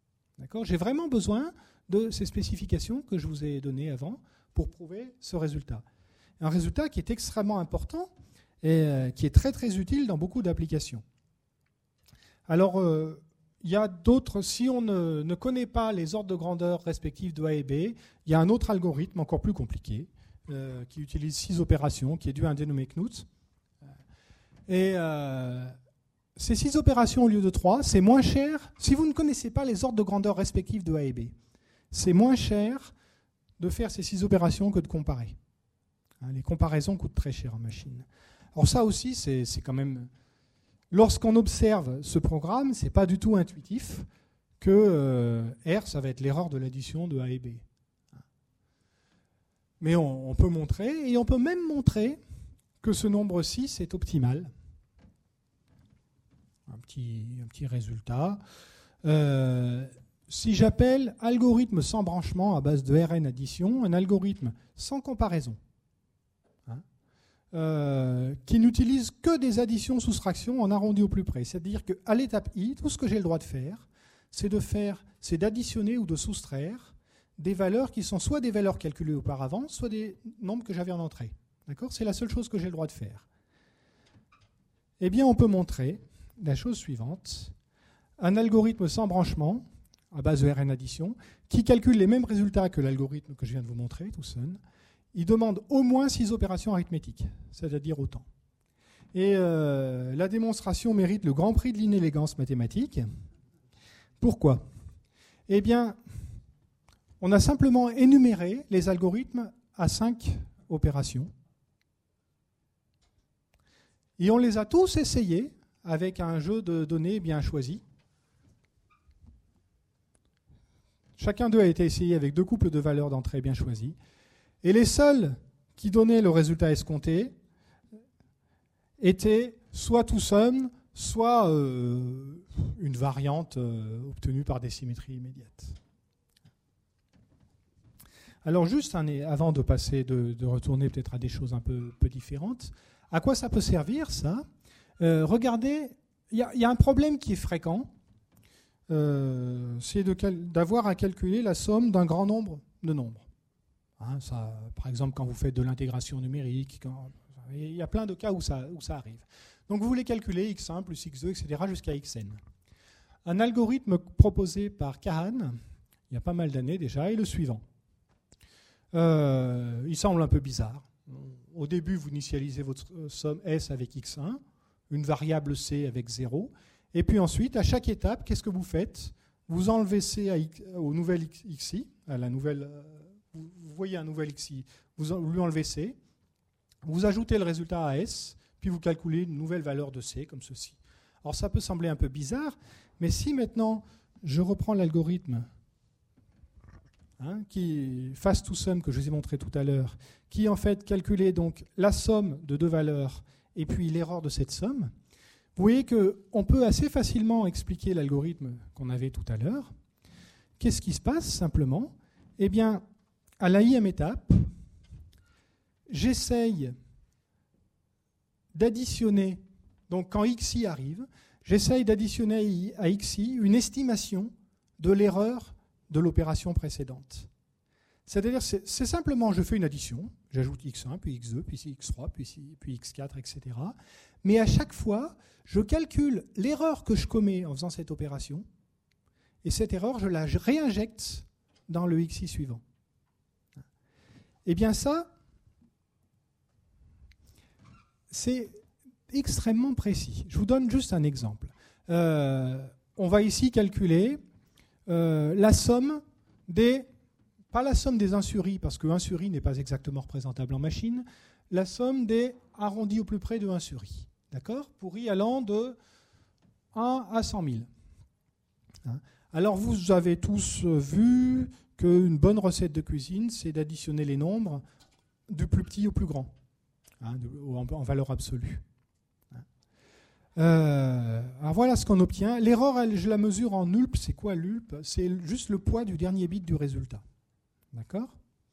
J'ai vraiment besoin de ces spécifications que je vous ai données avant pour prouver ce résultat. Un résultat qui est extrêmement important et qui est très très utile dans beaucoup d'applications. Alors, il y a d'autres, si on ne connaît pas les ordres de grandeur respectifs de A et B, il y a un autre algorithme encore plus compliqué qui utilise 6 opérations, qui est dû à un dénommé Knut. Et ces 6 opérations au lieu de 3, c'est moins cher. Si vous ne connaissez pas les ordres de grandeur respectifs de A et B, c'est moins cher de faire ces 6 opérations que de comparer. Les comparaisons coûtent très cher en machine. Alors ça aussi, c'est quand même... Lorsqu'on observe ce programme, ce n'est pas du tout intuitif que R, ça va être l'erreur de l'addition de A et B. Mais on peut montrer, et on peut même montrer que ce nombre 6 est optimal. Un petit résultat. Si j'appelle algorithme sans branchement à base de Rn addition, un algorithme sans comparaison, qui n'utilise que des additions-soustractions en arrondi au plus près. C'est-à-dire qu'à l'étape I, tout ce que j'ai le droit de faire, c'est d'additionner ou de soustraire des valeurs qui sont soit des valeurs calculées auparavant, soit des nombres que j'avais en entrée. D'accord ? C'est la seule chose que j'ai le droit de faire. Eh bien, on peut montrer la chose suivante. Un algorithme sans branchement, à base de Rn addition, qui calcule les mêmes résultats que l'algorithme que je viens de vous montrer, tout seul. Il demande au moins 6 opérations arithmétiques, c'est-à-dire autant. Et la démonstration mérite le grand prix de l'inélégance mathématique. Pourquoi ? Eh bien, on a simplement énuméré les algorithmes à 5 opérations. Et on les a tous essayés avec un jeu de données bien choisi. Chacun d'eux a été essayé avec 2 couples de valeurs d'entrée bien choisis. Et les seuls qui donnaient le résultat escompté étaient soit tout sum, soit une variante obtenue par des symétries immédiates. Alors juste avant de passer, de retourner peut-être à des choses un peu différentes, à quoi ça peut servir ça ? Regardez, il y a un problème qui est fréquent, c'est d'avoir à calculer la somme d'un grand nombre de nombres. Hein, ça, par exemple, quand vous faites de l'intégration numérique, il y a plein de cas où ça arrive. Donc vous voulez calculer x1 plus x2, etc. jusqu'à xn. Un algorithme proposé par Kahan, il y a pas mal d'années déjà, est le suivant. Il semble un peu bizarre. Au début, vous initialisez votre somme S avec x1, une variable C avec 0, et puis ensuite, à chaque étape, qu'est-ce que vous faites ? Vous enlevez C au nouvel xi, à la nouvelle, vous voyez un nouvel xi, vous lui enlevez C, vous ajoutez le résultat à S, puis vous calculez une nouvelle valeur de C, comme ceci. Alors ça peut sembler un peu bizarre, mais si maintenant je reprends l'algorithme qui fasse tout sum que je vous ai montré tout à l'heure, qui en fait calculait donc la somme de 2 valeurs et puis l'erreur de cette somme, vous voyez qu'on peut assez facilement expliquer l'algorithme qu'on avait tout à l'heure. Qu'est-ce qui se passe simplement ? Eh bien, à la ième étape, j'essaye d'additionner, donc quand xi arrive, j'essaye d'additionner à xi une estimation de l'erreur de l'opération précédente. C'est-à-dire, c'est simplement, je fais une addition, j'ajoute x1, puis x2, puis x3, puis x4, etc. Mais à chaque fois, je calcule l'erreur que je commets en faisant cette opération, et cette erreur, je la réinjecte dans le xi suivant. Eh bien ça, c'est extrêmement précis. Je vous donne juste un exemple. On va ici calculer la somme des... Pas la somme des 1 sur i, parce que 1 sur i n'est pas exactement représentable en machine, la somme des arrondis au plus près de 1 sur i. D'accord ? Pour i allant de 1 à 100 000. Alors vous avez tous vu qu'une bonne recette de cuisine, c'est d'additionner les nombres du plus petit au plus grand, en valeur absolue. Alors voilà ce qu'on obtient. L'erreur, je la mesure en ulp. C'est quoi l'ulp ? C'est juste le poids du dernier bit du résultat. D'accord ?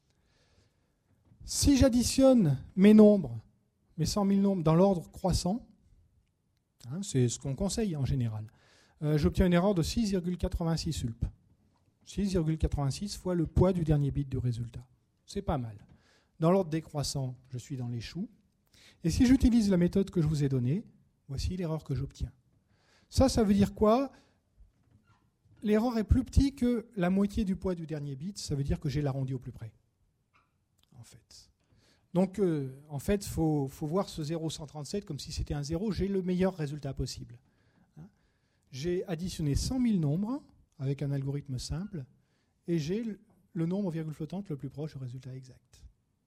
Si j'additionne mes nombres, mes 100 000 nombres dans l'ordre croissant, c'est ce qu'on conseille en général, j'obtiens une erreur de 6,86 ulp. 6,86 fois le poids du dernier bit du résultat. C'est pas mal. Dans l'ordre décroissant, je suis dans les choux. Et si j'utilise la méthode que je vous ai donnée, voici l'erreur que j'obtiens. Ça veut dire quoi ? L'erreur est plus petite que la moitié du poids du dernier bit, ça veut dire que j'ai l'arrondi au plus près. En fait. Donc, en fait, il faut voir ce 0,137 comme si c'était un 0. J'ai le meilleur résultat possible. J'ai additionné 100 000 nombres avec un algorithme simple et j'ai le nombre virgule flottante le plus proche au résultat exact.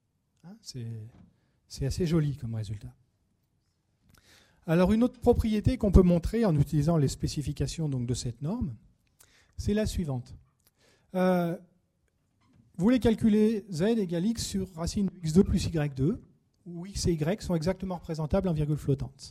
C'est assez joli comme résultat. Alors, une autre propriété qu'on peut montrer en utilisant les spécifications donc, de cette norme, c'est la suivante. Vous voulez calculer z égale x sur racine de x2 plus y2, où x et y sont exactement représentables en virgule flottante.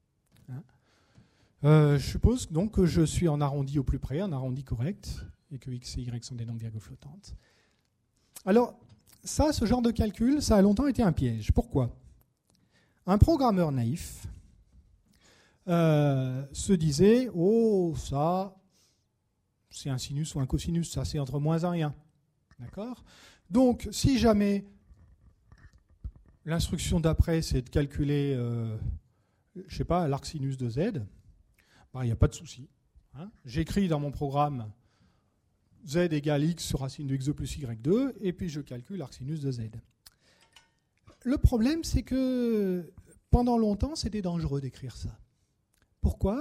Je suppose donc que je suis en arrondi au plus près, en arrondi correct, et que x et y sont des nombres virgule flottantes. Alors, ce genre de calcul, ça a longtemps été un piège. Pourquoi ? Un programmeur naïf se disait « Oh, ça... c'est un sinus ou un cosinus, ça c'est entre moins 1 et 1. » D'accord ? Donc, si jamais l'instruction d'après c'est de calculer, je sais pas, l'arc sinus de z, il n'y a pas de souci. J'écris dans mon programme z égale x sur racine de x2 plus y2, et puis je calcule l'arc sinus de z. Le problème, c'est que pendant longtemps, c'était dangereux d'écrire ça. Pourquoi ?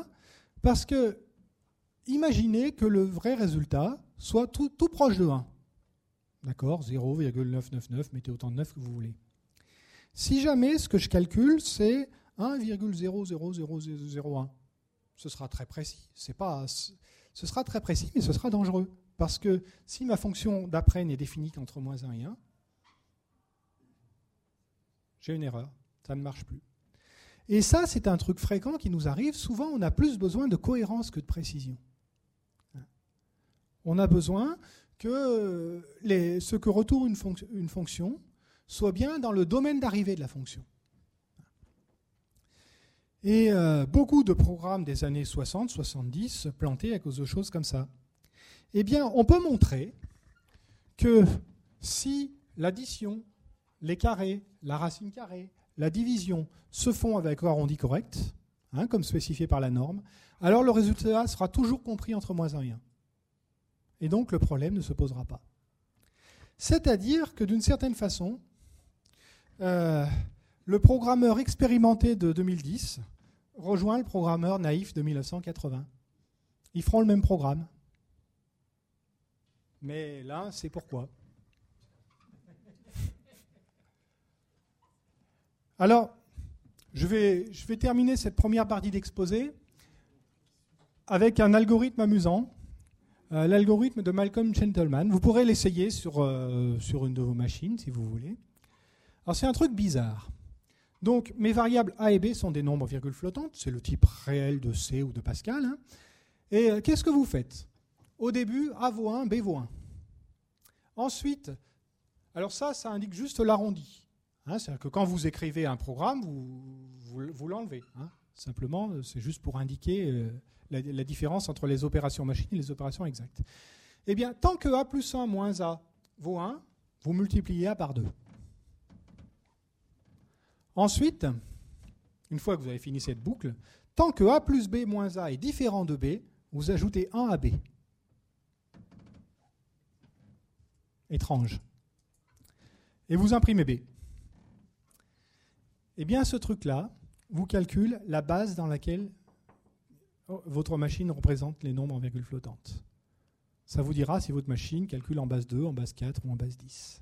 Parce que imaginez que le vrai résultat soit tout proche de 1. D'accord, 0,999, mettez autant de 9 que vous voulez. Si jamais ce que je calcule, c'est 1,00001, ce sera très précis. Ce sera très précis, mais ce sera dangereux. Parce que si ma fonction d'après n'est définie qu'entre moins 1 et 1, j'ai une erreur, ça ne marche plus. Et ça, c'est un truc fréquent qui nous arrive. Souvent, on a plus besoin de cohérence que de précision. On a besoin que ce que retourne une fonction soit bien dans le domaine d'arrivée de la fonction. Et beaucoup de programmes des années 60-70 se plantaient à cause de choses comme ça. Eh bien, on peut montrer que si l'addition, les carrés, la racine carrée, la division se font avec arrondi correct, comme spécifié par la norme, alors le résultat sera toujours compris entre moins 1 et 1. Et donc le problème ne se posera pas. C'est-à-dire que d'une certaine façon, le programmeur expérimenté de 2010 rejoint le programmeur naïf de 1980. Ils feront le même programme. Mais là, c'est pourquoi. Alors, je vais terminer cette première partie d'exposé avec un algorithme amusant, l'algorithme de Malcolm Gentleman. Vous pourrez l'essayer sur une de vos machines, si vous voulez. Alors, c'est un truc bizarre. Donc, mes variables A et B sont des nombres virgules flottantes. C'est le type réel de C ou de Pascal. Et qu'est-ce que vous faites ? Au début, A vaut 1, B vaut 1. Ensuite, alors ça indique juste l'arrondi. C'est-à-dire que quand vous écrivez un programme, vous l'enlevez. Simplement, c'est juste pour indiquer la différence entre les opérations machines et les opérations exactes. Eh bien, tant que A plus 1 moins A vaut 1, vous multipliez A par 2. Ensuite, une fois que vous avez fini cette boucle, tant que A plus B moins A est différent de B, vous ajoutez 1 à B. Étrange. Et vous imprimez B. Eh bien, ce truc-là vous calcule la base dans laquelle votre machine représente les nombres en virgule flottante. Ça vous dira si votre machine calcule en base 2, en base 4 ou en base 10.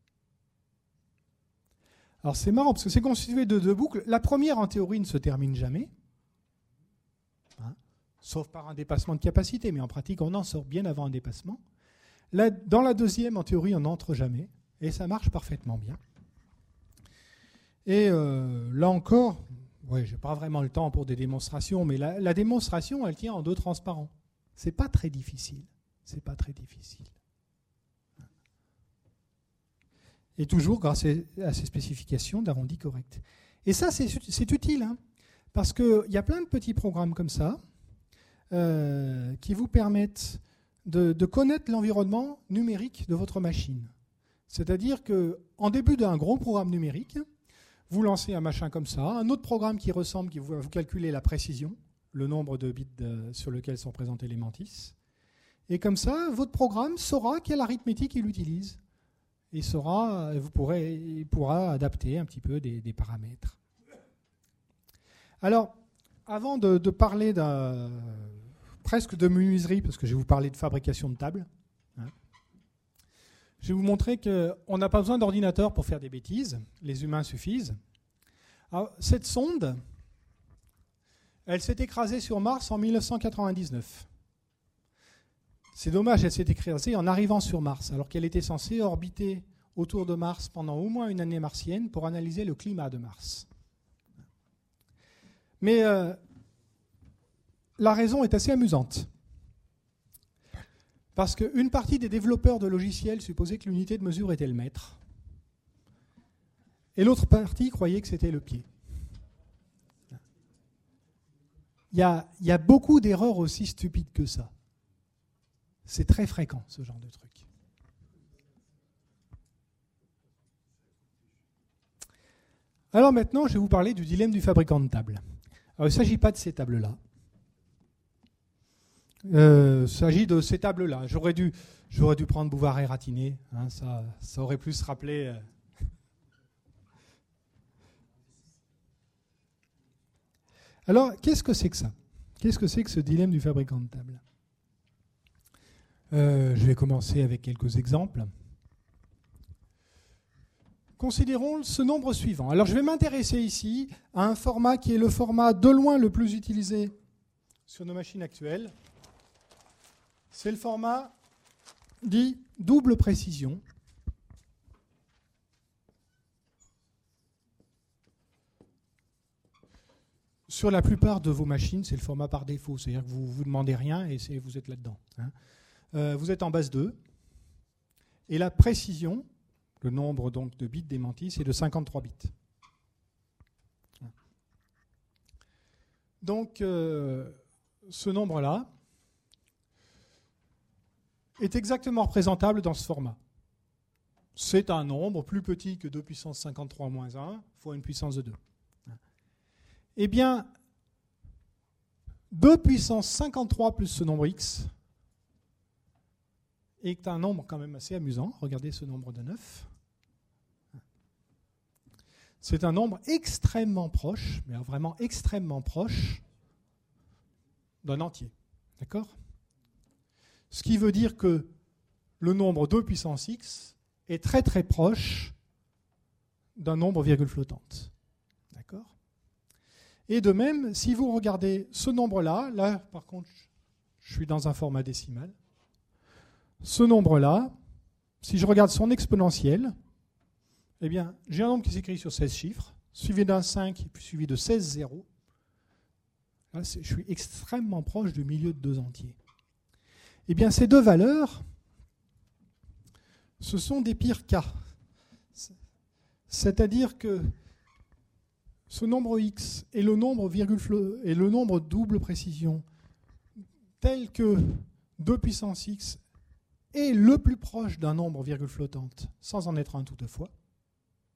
Alors c'est marrant parce que c'est constitué de deux boucles. La première, en théorie, ne se termine jamais, sauf par un dépassement de capacité, mais en pratique, on en sort bien avant un dépassement. Dans la deuxième, en théorie, on n'entre jamais, et ça marche parfaitement bien. Et là encore, je n'ai pas vraiment le temps pour des démonstrations, mais la démonstration, elle tient en deux transparents. C'est pas très difficile. C'est pas très difficile. Et toujours grâce à ces spécifications d'arrondi correct. Et ça, c'est utile, parce qu'il y a plein de petits programmes comme ça qui vous permettent de connaître l'environnement numérique de votre machine. C'est-à-dire qu'en début d'un gros programme numérique, vous lancez un machin comme ça, un autre programme qui ressemble, qui va vous calculer la précision, le nombre de bits sur lequel sont présentés les mantis. Et comme ça, votre programme saura quelle arithmétique il utilise. Il pourra adapter un petit peu des paramètres. Alors, avant de parler presque de menuiserie, parce que je vais vous parler de fabrication de tables, je vais vous montrer qu'on n'a pas besoin d'ordinateur pour faire des bêtises. Les humains suffisent. Alors, cette sonde, elle s'est écrasée sur Mars en 1999. C'est dommage, elle s'est écrasée en arrivant sur Mars, alors qu'elle était censée orbiter autour de Mars pendant au moins une année martienne pour analyser le climat de Mars. Mais la raison est assez amusante. Parce qu'une partie des développeurs de logiciels supposait que l'unité de mesure était le mètre, et l'autre partie croyait que c'était le pied. Il y a beaucoup d'erreurs aussi stupides que ça. C'est très fréquent, ce genre de truc. Alors maintenant, je vais vous parler du dilemme du fabricant de tables. Alors, il ne s'agit pas de ces tables-là. Il s'agit de ces tables-là. J'aurais dû prendre Bouvard et Ratiné. Ça aurait pu se rappeler. Alors, qu'est-ce que c'est que ça ? Qu'est-ce que c'est que ce dilemme du fabricant de tables ? Je vais commencer avec quelques exemples. considérons ce nombre suivant. Alors je vais m'intéresser ici à un format qui est le format de loin le plus utilisé sur nos machines actuelles. C'est le format dit double précision. Sur la plupart de vos machines, c'est le format par défaut, c'est-à-dire que vous ne vous demandez rien et vous êtes là-dedans. Vous êtes en base 2. Et la précision, le nombre donc de bits démentis, c'est de 53 bits. Donc, ce nombre-là est exactement représentable dans ce format. C'est un nombre plus petit que 2 puissance 53 moins 1 fois une puissance de 2. Eh bien, 2 puissance 53 plus ce nombre x est un nombre quand même assez amusant. Regardez ce nombre de 9. C'est un nombre extrêmement proche, mais vraiment extrêmement proche d'un entier. D'accord ? Ce qui veut dire que le nombre 2 puissance x est très très proche d'un nombre virgule flottante. D'accord ? Et de même, si vous regardez ce nombre-là, là par contre, je suis dans un format décimal, ce nombre-là, si je regarde son exponentielle, eh bien, j'ai un nombre qui s'écrit sur 16 chiffres, suivi d'un 5, puis suivi de 16 zéros. Là, je suis extrêmement proche du milieu de 2 entiers. Eh bien, ces deux valeurs, ce sont des pires cas. C'est-à-dire que ce nombre x et le nombre double précision tel que 2 puissance x est le plus proche d'un nombre virgule flottante, sans en être un toutefois. D'accord ?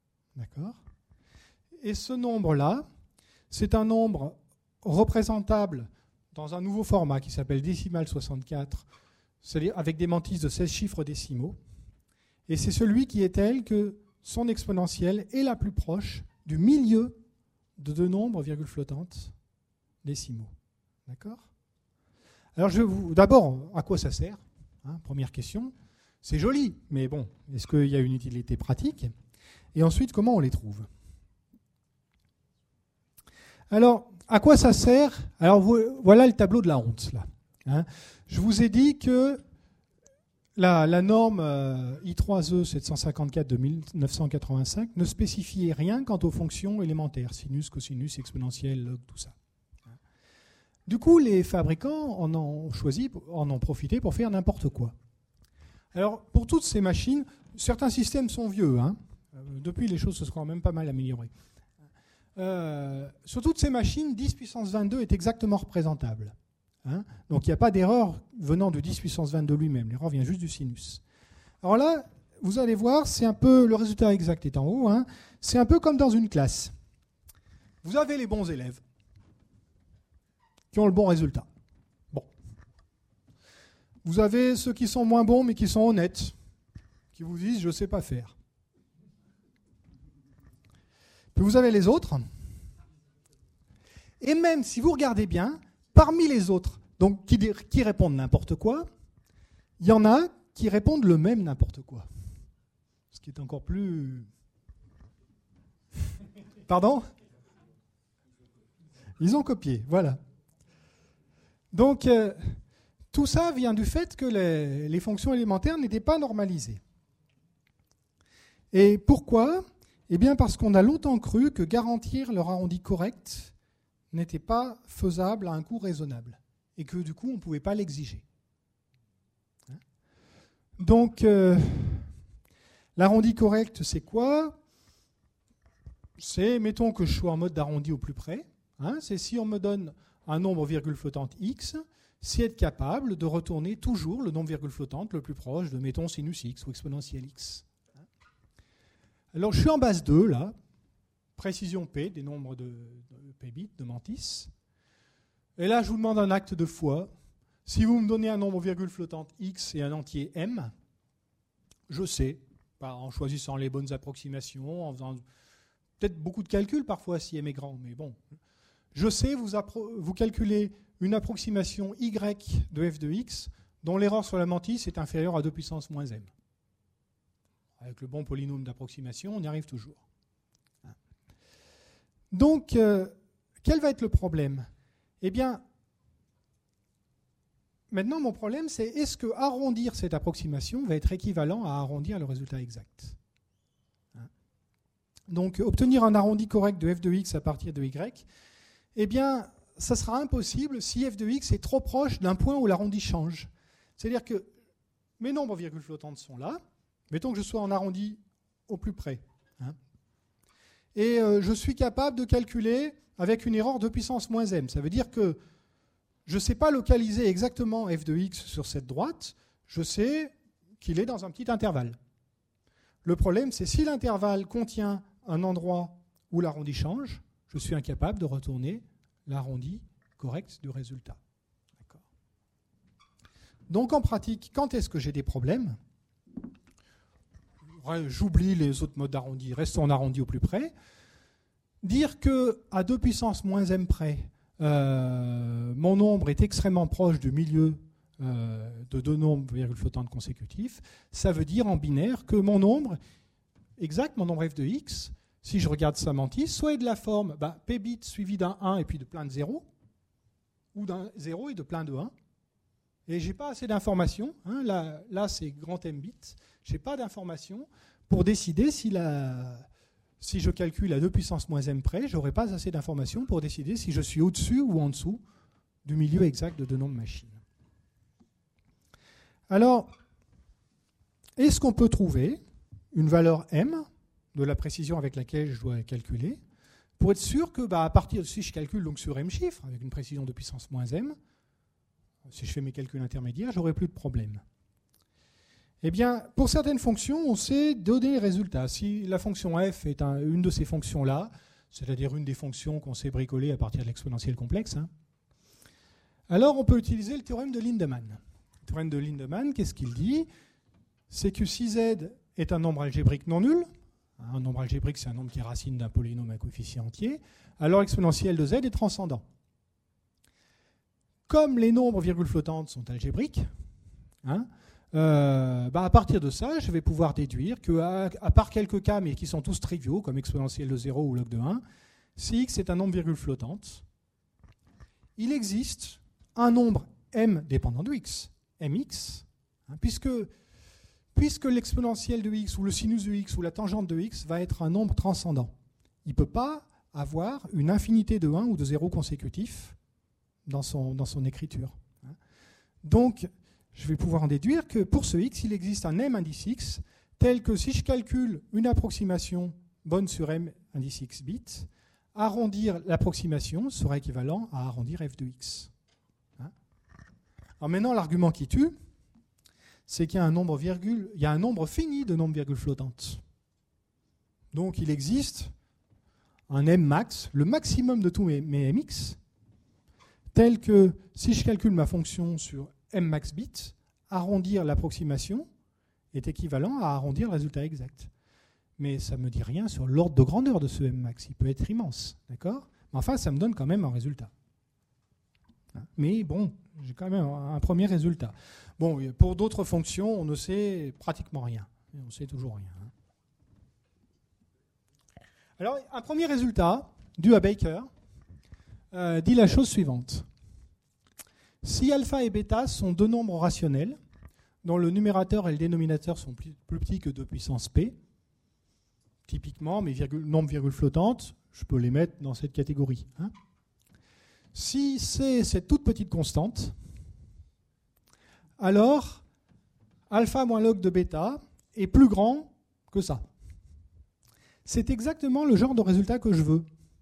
Et ce nombre-là, c'est un nombre représentable dans un nouveau format qui s'appelle décimal 64, c'est-à-dire avec des mantises de 16 chiffres décimaux. Et c'est celui qui est tel que son exponentielle est la plus proche du milieu de deux nombres virgule flottantes décimaux. D'accord ? Alors, d'abord, à quoi ça sert ? Première question. C'est joli, mais bon, est-ce qu'il y a une utilité pratique ? Et ensuite, comment on les trouve ? Alors, à quoi ça sert ? Alors, voilà le tableau de la honte, là. Je vous ai dit que la norme I3E 754 de 1985 ne spécifiait rien quant aux fonctions élémentaires, sinus, cosinus, exponentielle, log, tout ça. Du coup, les fabricants en ont profité pour faire n'importe quoi. Alors, pour toutes ces machines, certains systèmes sont vieux. Depuis, les choses se sont quand même pas mal améliorées. Sur toutes ces machines, 10 puissance 22 est exactement représentable. Donc il n'y a pas d'erreur venant de 10 puissance 22 lui-même. L'erreur vient juste du sinus. Alors là, vous allez voir, c'est un peu, le résultat exact est en haut. C'est un peu comme dans une classe. Vous avez les bons élèves qui ont le bon résultat. Bon. Vous avez ceux qui sont moins bons mais qui sont honnêtes, qui vous disent « je ne sais pas faire ». Puis vous avez les autres. Et même si vous regardez bien, parmi les autres, donc qui répondent n'importe quoi, il y en a qui répondent le même n'importe quoi. Ce qui est encore plus... Pardon ? Ils ont copié, voilà. Donc, tout ça vient du fait que les fonctions élémentaires n'étaient pas normalisées. Et pourquoi ? Eh bien, parce qu'on a longtemps cru que garantir leur arrondi correct n'était pas faisable à un coût raisonnable et que du coup, on ne pouvait pas l'exiger. Donc, l'arrondi correct, c'est quoi ? C'est, mettons que je sois en mode d'arrondi au plus près, c'est si on me donne un nombre virgule flottante x, c'est être capable de retourner toujours le nombre virgule flottante le plus proche de, mettons, sinus x ou exponentielle x. Alors, je suis en base 2, là, précision P, des nombres de P bits, de mantis. Et là, je vous demande un acte de foi. Si vous me donnez un nombre virgule flottante x et un entier m, je sais, en choisissant les bonnes approximations, en faisant peut-être beaucoup de calculs parfois si m est grand, mais bon, je sais vous calculer une approximation y de f de x dont l'erreur sur la mantis est inférieure à 2 puissance moins m. Avec le bon polynôme d'approximation, on y arrive toujours. Donc, quel va être le problème? Eh bien, maintenant, mon problème, c'est est-ce que arrondir cette approximation va être équivalent à arrondir le résultat exact? Donc, obtenir un arrondi correct de f de x à partir de y, eh bien, ça sera impossible si f de x est trop proche d'un point où l'arrondi change. C'est-à-dire que mes nombres virgules flottantes sont là, mettons que je sois en arrondi au plus près. Et je suis capable de calculer avec une erreur 2 puissance moins m. Ça veut dire que je ne sais pas localiser exactement f de x sur cette droite, je sais qu'il est dans un petit intervalle. Le problème, c'est si l'intervalle contient un endroit où l'arrondi change, je suis incapable de retourner l'arrondi correct du résultat. D'accord. Donc en pratique, quand est-ce que j'ai des problèmes? J'oublie les autres modes d'arrondi, restons en arrondi au plus près. Dire qu'à 2 puissance moins m près, mon nombre est extrêmement proche du milieu de deux nombres virgule flottantes consécutifs, ça veut dire en binaire que mon nombre exact, mon nombre f de x, si je regarde sa mantis, soit est de la forme p bit suivi d'un 1 et puis de plein de 0, ou d'un 0 et de plein de 1. Et je n'ai pas assez d'informations, là c'est grand m bits, je n'ai pas d'informations pour décider si je calcule à 2 puissance moins m près, je n'aurai pas assez d'informations pour décider si je suis au-dessus ou en dessous du milieu exact de deux nombres machines. Alors, est-ce qu'on peut trouver une valeur m de la précision avec laquelle je dois calculer pour être sûr que à partir de si je calcule donc sur m chiffres avec une précision de puissance moins m, si je fais mes calculs intermédiaires, j'aurai plus de problème. Eh bien, pour certaines fonctions, on sait donner les résultats. Si la fonction f est une de ces fonctions-là, c'est-à-dire une des fonctions qu'on sait bricoler à partir de l'exponentielle complexe, alors on peut utiliser le théorème de Lindemann. Le théorème de Lindemann, qu'est-ce qu'il dit? C'est que si z est un nombre algébrique non nul, un nombre algébrique c'est un nombre qui est racine d'un polynôme à coefficient entier, alors l'exponentielle de z est transcendant. Comme les nombres virgules flottantes sont algébriques, à partir de ça, je vais pouvoir déduire qu'à part quelques cas, mais qui sont tous triviaux, comme exponentielle de 0 ou log de 1, si x est un nombre virgule flottante, il existe un nombre m dépendant de x, mx, puisque l'exponentielle de x ou le sinus de x ou la tangente de x va être un nombre transcendant. Il ne peut pas avoir une infinité de 1 ou de 0 consécutifs dans son écriture. Donc, je vais pouvoir en déduire que pour ce x, il existe un m indice x, tel que si je calcule une approximation bonne sur m indice x bits, arrondir l'approximation sera équivalent à arrondir f de x. Alors maintenant, l'argument qui tue, c'est qu'il y a un nombre fini de nombres virgules flottantes. Donc il existe un m max, le maximum de tous mes mx, tel que si je calcule ma fonction sur m max bits, arrondir l'approximation est équivalent à arrondir le résultat exact. Mais ça ne me dit rien sur l'ordre de grandeur de ce m max. Il peut être immense, d'accord? Mais enfin, ça me donne quand même un résultat. Mais bon, j'ai quand même un premier résultat. Bon, pour d'autres fonctions, on ne sait pratiquement rien. On ne sait toujours rien. Alors, un premier résultat, dû à Baker, dit la chose suivante. Si alpha et bêta sont deux nombres rationnels, dont le numérateur et le dénominateur sont plus petits que 2 puissance p, typiquement, mes nombres virgules flottantes, je peux les mettre dans cette catégorie. Si c'est cette toute petite constante, alors alpha moins log de bêta est plus grand que ça. C'est exactement le genre de résultat que je veux.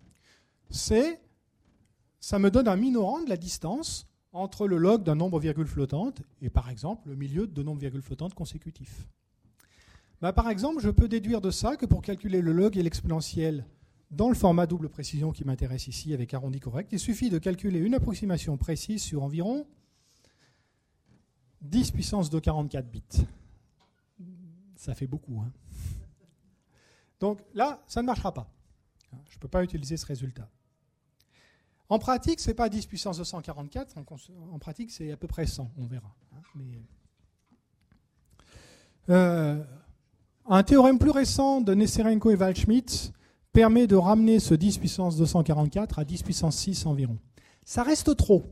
Ça me donne un minorant de la distance entre le log d'un nombre virgule flottante et par exemple le milieu de deux nombres virgule flottantes consécutifs. Par exemple, je peux déduire de ça que pour calculer le log et l'exponentielle dans le format double précision qui m'intéresse ici avec arrondi correct, il suffit de calculer une approximation précise sur environ 10 puissance 244 bits. Ça fait beaucoup. Donc là, ça ne marchera pas. Je ne peux pas utiliser ce résultat. En pratique, ce n'est pas 10 puissance 244. En pratique, c'est à peu près 100. On verra. Un théorème plus récent de Nesterenko et Waldschmidt permet de ramener ce 10 puissance 244 à 10 puissance 6 environ. Ça reste trop.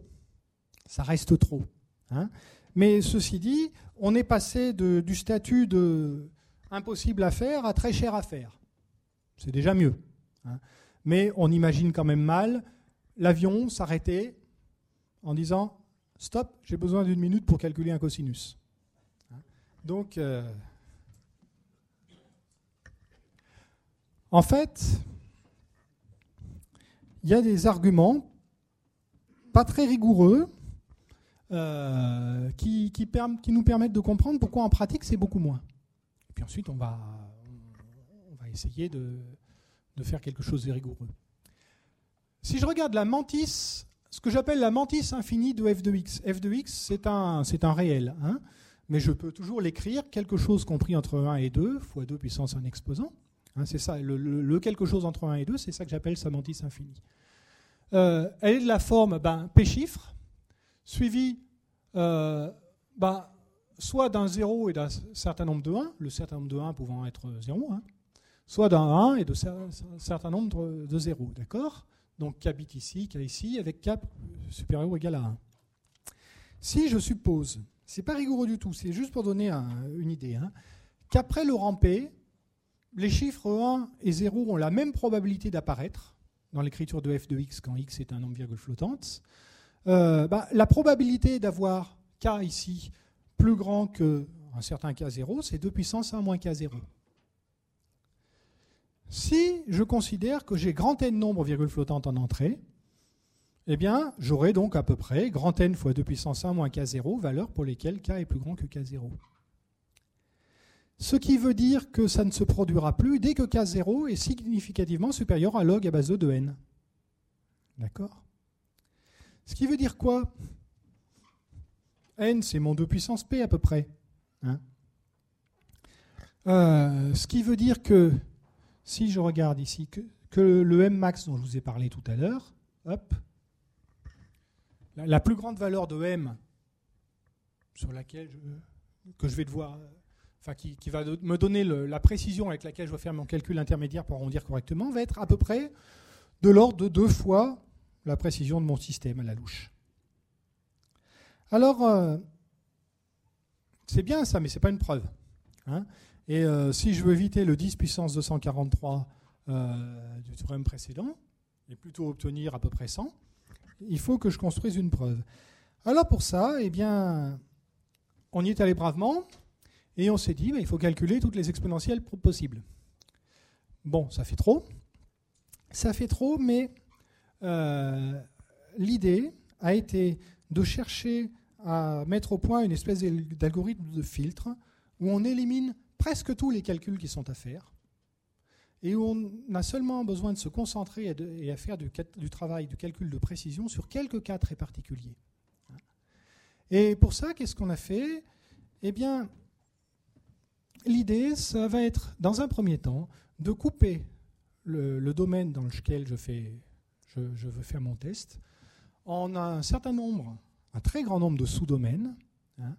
Hein. Mais ceci dit, on est passé du statut de impossible à faire à très cher à faire. C'est déjà mieux. Hein. Mais on imagine quand même mal l'avion s'arrêter en disant « Stop, j'ai besoin d'une minute pour calculer un cosinus ». Donc, en fait, il y a des arguments pas très rigoureux qui nous permettent de comprendre pourquoi en pratique c'est beaucoup moins. Et puis ensuite, on va essayer de faire quelque chose de rigoureux. Si je regarde la mantis, ce que j'appelle la mantis infinie de f de x. F de x, c'est un réel, hein, mais je peux toujours l'écrire, quelque chose compris entre 1 et 2, fois 2 puissance 1 exposant. Hein, c'est ça, le quelque chose entre 1 et 2, c'est ça que j'appelle sa mantis infinie. Elle est de la forme P chiffre, suivi soit d'un 0 et d'un certain nombre de 1, le certain nombre de 1 pouvant être 0, hein, soit d'un 1 et de certain nombre de 0, d'accord ? Donc K bit ici, K ici, avec K supérieur ou égal à 1. Si je suppose, c'est pas rigoureux du tout, c'est juste pour donner une idée, hein, qu'après le rang P, les chiffres 1 et 0 ont la même probabilité d'apparaître dans l'écriture de f de x quand x est un nombre virgule flottante, la probabilité d'avoir K ici plus grand qu'un certain K0, c'est 2 puissance 1 moins K0. Si je considère que j'ai grand N nombres virgule flottantes en entrée, eh bien, j'aurai donc à peu près grand N fois 2 puissance 1 moins K0, valeurs pour lesquelles K est plus grand que K0. Ce qui veut dire que ça ne se produira plus dès que K0 est significativement supérieur à log à base 2 de N. D'accord ? Ce qui veut dire quoi ? N, c'est mon 2 puissance P à peu près. Hein ? Ce qui veut dire que, si je regarde ici, que le M max dont je vous ai parlé tout à l'heure, hop, la plus grande valeur de M sur laquelle que je vais devoir, enfin qui va me donner la précision avec laquelle je vais faire mon calcul intermédiaire pour arrondir correctement, va être à peu près de l'ordre de 2 fois la précision de mon système à la louche. Alors, c'est bien ça, mais ce n'est pas une preuve. Hein. Et si je veux éviter le 10 puissance 243 du théorème précédent, et plutôt obtenir à peu près 100, il faut que je construise une preuve. Alors pour ça, eh bien, on y est allé bravement, et on s'est dit, il faut calculer toutes les exponentielles possibles. Bon, ça fait trop. Ça fait trop, mais l'idée a été de chercher à mettre au point une espèce d'algorithme de filtre où on élimine presque tous les calculs qui sont à faire et où on a seulement besoin de se concentrer et à faire du travail de calcul de précision sur quelques cas très particuliers. Et pour ça, qu'est-ce qu'on a fait ? Eh bien, l'idée, ça va être, dans un premier temps, de couper le domaine dans lequel je veux faire mon test en un certain nombre, un très grand nombre de sous-domaines, hein,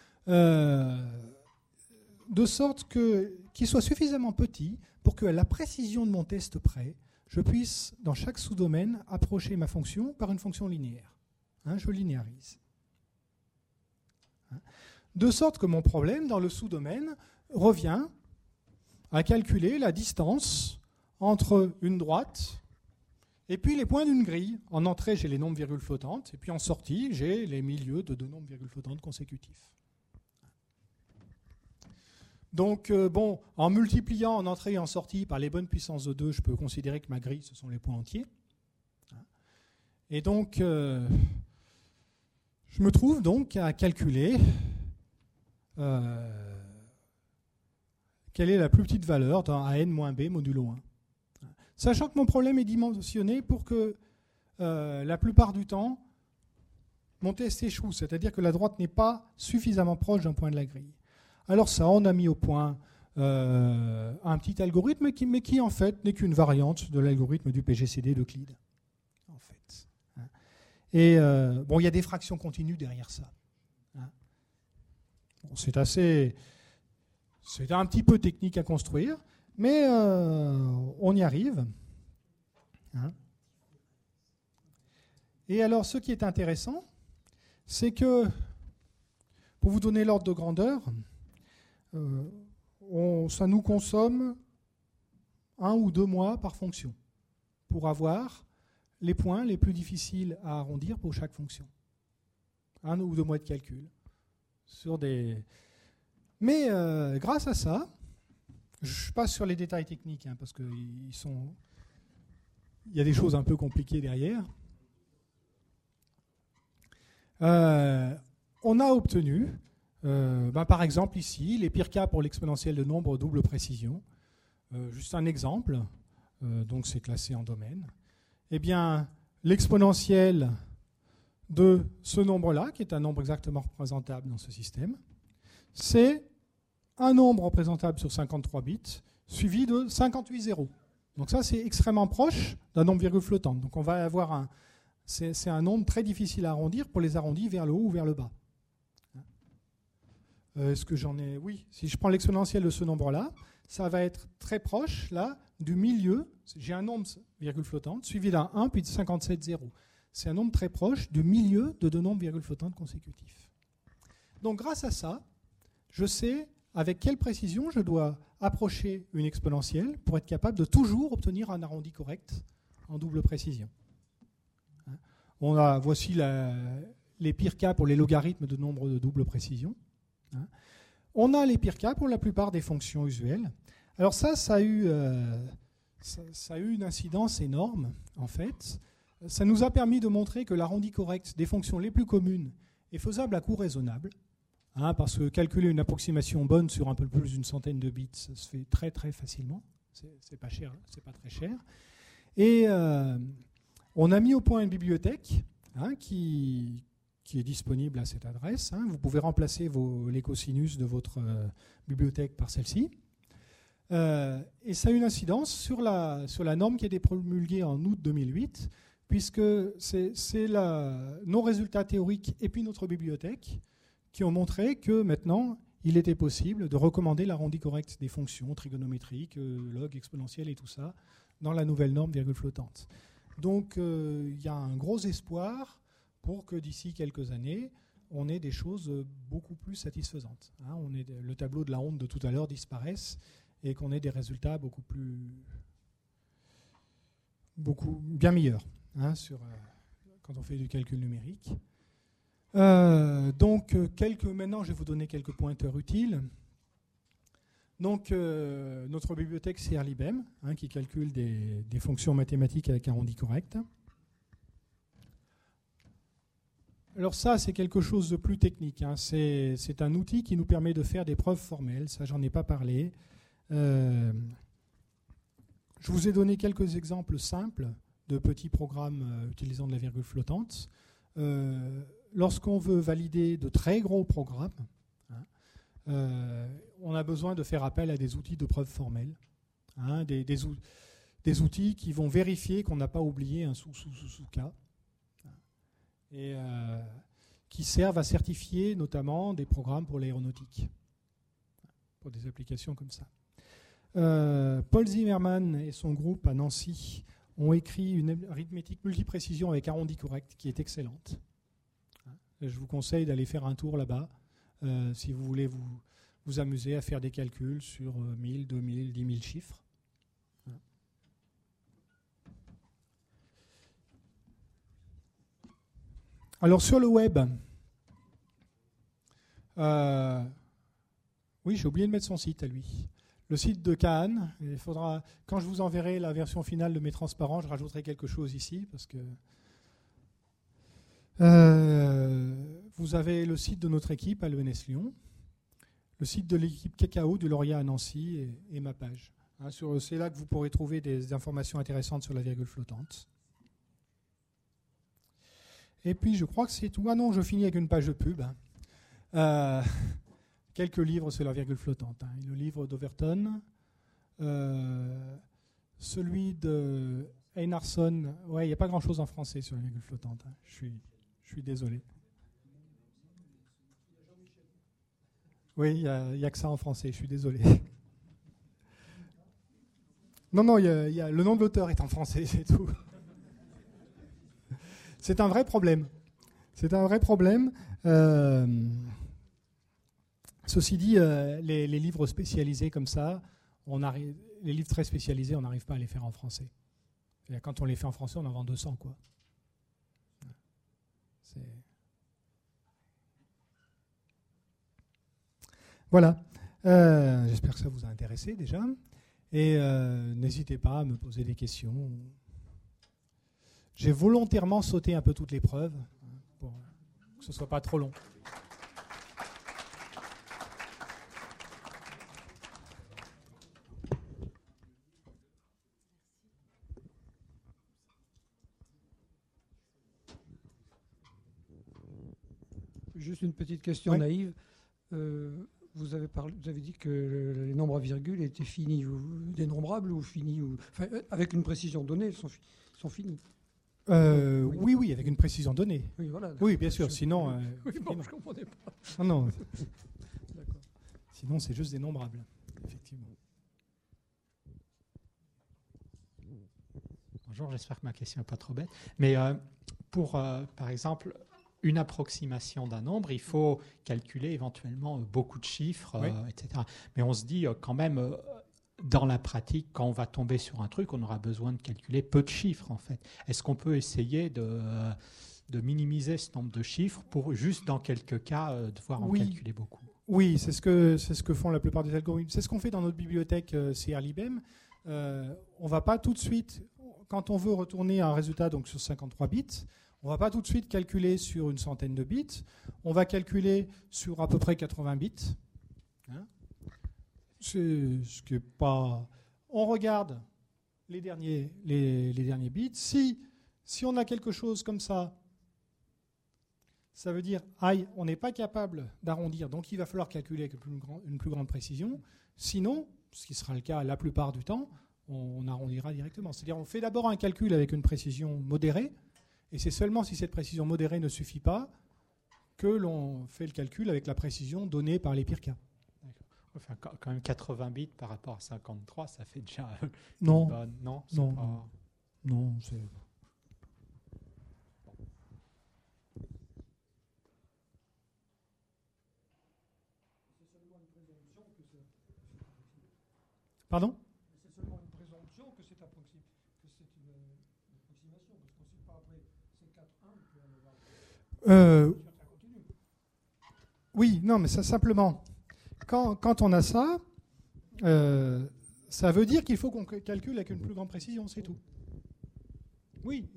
de sorte qu'ils soient suffisamment petits pour qu'à la précision de mon test près, je puisse, dans chaque sous-domaine, approcher ma fonction par une fonction linéaire. Hein, je linéarise. Hein, de sorte que mon problème, dans le sous-domaine, revient à calculer la distance entre une droite et puis les points d'une grille. En entrée, j'ai les nombres virgules flottantes, et puis en sortie, j'ai les milieux de deux nombres virgules flottantes consécutifs. Donc, en multipliant en entrée et en sortie par les bonnes puissances de 2, je peux considérer que ma grille, ce sont les points entiers. Et donc, je me trouve donc à calculer quelle est la plus petite valeur dans AN-B modulo 1. Sachant que mon problème est dimensionné pour que la plupart du temps, mon test échoue, c'est-à-dire que la droite n'est pas suffisamment proche d'un point de la grille. Alors ça, on a mis au point un petit algorithme, mais qui en fait n'est qu'une variante de l'algorithme du PGCD d'Euclide. En fait. Et il y a des fractions continues derrière ça. Bon, c'est assez C'est un petit peu technique à construire, mais on y arrive. Hein. Et alors, ce qui est intéressant, c'est que, pour vous donner l'ordre de grandeur, ça nous consomme 1 ou 2 mois par fonction pour avoir les points les plus difficiles à arrondir pour chaque fonction. 1 ou 2 mois de calcul. Mais grâce à ça, je passe sur les détails techniques, parce qu'il y a des choses un peu compliquées derrière. On a obtenu, par exemple ici, les pires cas pour l'exponentielle de nombre double précision. Juste un exemple, donc c'est classé en domaine. Eh bien, l'exponentielle de ce nombre-là, qui est un nombre exactement représentable dans ce système, c'est un nombre représentable sur 53 bits, suivi de 58 zéros. Donc ça, c'est extrêmement proche d'un nombre virgule flottante. Donc on va avoir c'est un nombre très difficile à arrondir pour les arrondis vers le haut ou vers le bas. Est-ce que j'en ai ? Oui. Si je prends l'exponentielle de ce nombre-là, ça va être très proche, là, du milieu. J'ai un nombre virgule flottante, suivi d'un 1, puis de 57 zéros. C'est un nombre très proche du milieu de 2 nombres virgule flottantes consécutifs. Donc grâce à ça, je sais avec quelle précision je dois approcher une exponentielle pour être capable de toujours obtenir un arrondi correct en double précision. Voici les pires cas pour les logarithmes de nombres de double précision. On a les pires cas pour la plupart des fonctions usuelles. Alors ça a eu une incidence énorme, en fait. Ça nous a permis de montrer que l'arrondi correct des fonctions les plus communes est faisable à coût raisonnable. Parce que calculer une approximation bonne sur un peu plus d'une centaine de bits, ça se fait très très facilement. C'est pas cher, c'est pas très cher. Et on a mis au point une bibliothèque qui est disponible à cette adresse. Vous pouvez remplacer les cosinus de votre bibliothèque par celle-ci. Et ça a une incidence sur la norme qui a été promulguée en août 2008, puisque c'est nos résultats théoriques et puis notre bibliothèque qui ont montré que maintenant, il était possible de recommander l'arrondi correct des fonctions trigonométriques, log, exponentielle et tout ça, dans la nouvelle norme virgule flottante. Donc, il y a un gros espoir pour que d'ici quelques années, on ait des choses beaucoup plus satisfaisantes. Le tableau de la honte de tout à l'heure disparaisse et qu'on ait des résultats beaucoup bien meilleurs quand on fait du calcul numérique. Maintenant, je vais vous donner quelques pointeurs utiles. Donc, notre bibliothèque CRLibem, qui calcule des fonctions mathématiques avec arrondi correct. Alors ça, c'est quelque chose de plus technique. C'est un outil qui nous permet de faire des preuves formelles. Ça, j'en ai pas parlé. Je vous ai donné quelques exemples simples de petits programmes utilisant de la virgule flottante. Lorsqu'on veut valider de très gros programmes, on a besoin de faire appel à des outils de preuve formelle, des outils qui vont vérifier qu'on n'a pas oublié un sous-cas, et qui servent à certifier notamment des programmes pour l'aéronautique, pour des applications comme ça. Paul Zimmermann et son groupe à Nancy ont écrit une arithmétique multiprécision avec arrondi correct qui est excellente. Je vous conseille d'aller faire un tour là-bas si vous voulez vous amuser à faire des calculs sur 1000, 2000, 10 000 chiffres. Alors sur le web, oui, j'ai oublié de mettre son site à lui. Le site de Kahan, il faudra, quand je vous enverrai la version finale de mes transparents, je rajouterai quelque chose ici parce que vous avez le site de notre équipe à l'ENS Lyon, le site de l'équipe Cacao du Lauréat à Nancy et ma page. C'est là que vous pourrez trouver des informations intéressantes sur la virgule flottante. Et puis je crois que c'est tout. Ah non, je finis avec une page de pub. Quelques livres sur la virgule flottante. Le livre d'Overton, celui de Einarsson. Ouais, il n'y a pas grand-chose en français sur la virgule flottante. Je suis désolé. Oui, il y a que ça en français, je suis désolé. Non, le nom de l'auteur est en français, c'est tout. C'est un vrai problème. C'est un vrai problème. Ceci dit, les livres spécialisés comme ça, les livres très spécialisés, on n'arrive pas à les faire en français. Et quand on les fait en français, on en vend 200, quoi. Voilà. J'espère que ça vous a intéressé déjà. Et n'hésitez pas à me poser des questions. J'ai volontairement sauté un peu toutes les preuves pour que ce ne soit pas trop long. Juste une petite question naïve. Vous avez dit que les nombres à virgule étaient finis, dénombrables ou finis, enfin, avec une précision donnée, ils sont finis. Oui, avec une précision donnée. Oui, voilà. Oui, bien sûr. Sinon, oui, bon, je ne comprenais pas. Non. D'accord. Sinon, c'est juste dénombrable, effectivement. Bonjour, j'espère que ma question n'est pas trop bête. Mais pour, par exemple, une approximation d'un nombre, il faut calculer éventuellement beaucoup de chiffres, etc. Mais on se dit quand même, dans la pratique, quand on va tomber sur un truc, on aura besoin de calculer peu de chiffres, en fait. Est-ce qu'on peut essayer de minimiser ce nombre de chiffres pour juste, dans quelques cas, devoir en calculer beaucoup? Oui, c'est ce que font la plupart des algorithmes. C'est ce qu'on fait dans notre bibliothèque CRLibem. On va pas tout de suite, quand on veut retourner un résultat donc sur 53 bits, on ne va pas tout de suite calculer sur une centaine de bits. On va calculer sur à peu près 80 bits. C'est ce qui est pas. On regarde les derniers bits. Si on a quelque chose comme ça, ça veut dire on n'est pas capable d'arrondir, donc il va falloir calculer avec une plus grande précision. Sinon, ce qui sera le cas la plupart du temps, on arrondira directement. C'est-à-dire on fait d'abord un calcul avec une précision modérée. Et c'est seulement si cette précision modérée ne suffit pas que l'on fait le calcul avec la précision donnée par les pires cas. Enfin, quand même 80 bits par rapport à 53, ça fait déjà non. Une bonne... Non, c'est non, pas... non, c'est... Pardon ? C'est seulement une présomption que c'est une approximation, parce qu'on ne sait pas après c'est 4-1, on peut en avoir. Oui, non, mais ça simplement, quand on a ça, ça veut dire qu'il faut qu'on calcule avec une plus grande précision, c'est tout. Oui,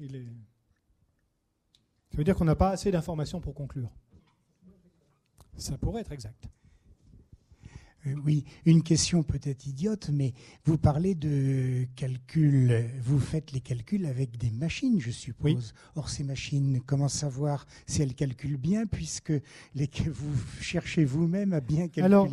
ça veut dire qu'on n'a pas assez d'informations pour conclure. Ça pourrait être exact. Oui, une question peut-être idiote, mais vous parlez de calcul, vous faites les calculs avec des machines, je suppose. Oui. Or, ces machines, comment savoir si elles calculent bien, puisque vous cherchez vous-même à bien calculer? Alors,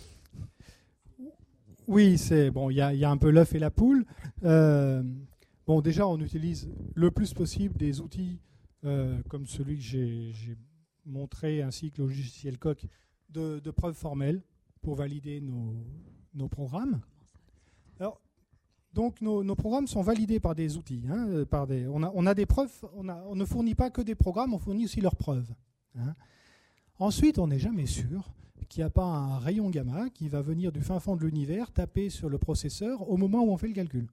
oui, il y a un peu l'œuf et la poule. Déjà, on utilise le plus possible des outils comme celui que j'ai montré, ainsi que le logiciel Coq, de preuves formelles pour valider nos programmes. Alors, donc nos programmes sont validés par des outils. On a des preuves, on ne fournit pas que des programmes, on fournit aussi leurs preuves. Ensuite, on n'est jamais sûr qu'il n'y a pas un rayon gamma qui va venir du fin fond de l'univers taper sur le processeur au moment où on fait le calcul.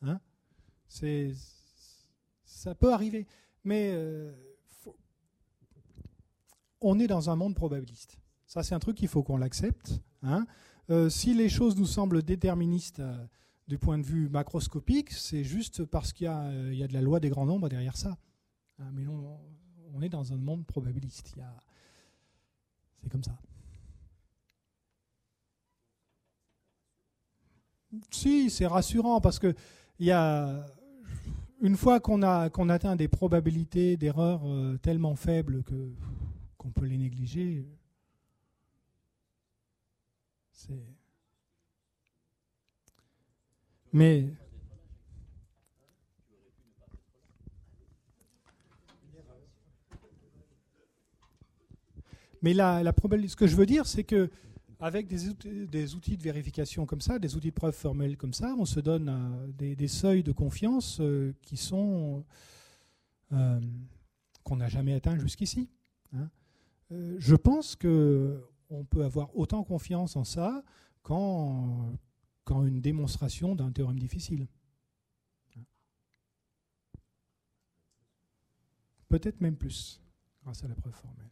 Ça peut arriver, mais on est dans un monde probabiliste. Ça, c'est un truc qu'il faut qu'on l'accepte. Si les choses nous semblent déterministes du point de vue macroscopique, c'est juste parce qu'il y a de la loi des grands nombres derrière ça. Mais on est dans un monde probabiliste. C'est comme ça. Si, c'est rassurant parce que une fois qu'on atteint des probabilités d'erreur tellement faibles qu'on peut les négliger, Mais ce que je veux dire, c'est que avec des outils de vérification comme ça, des outils de preuve formelle comme ça, on se donne des seuils de confiance qui sont qu'on n'a jamais atteints jusqu'ici. Hein. Je pense qu'on peut avoir autant confiance en ça qu'en une démonstration d'un théorème difficile. Peut-être même plus, grâce à la preuve formelle.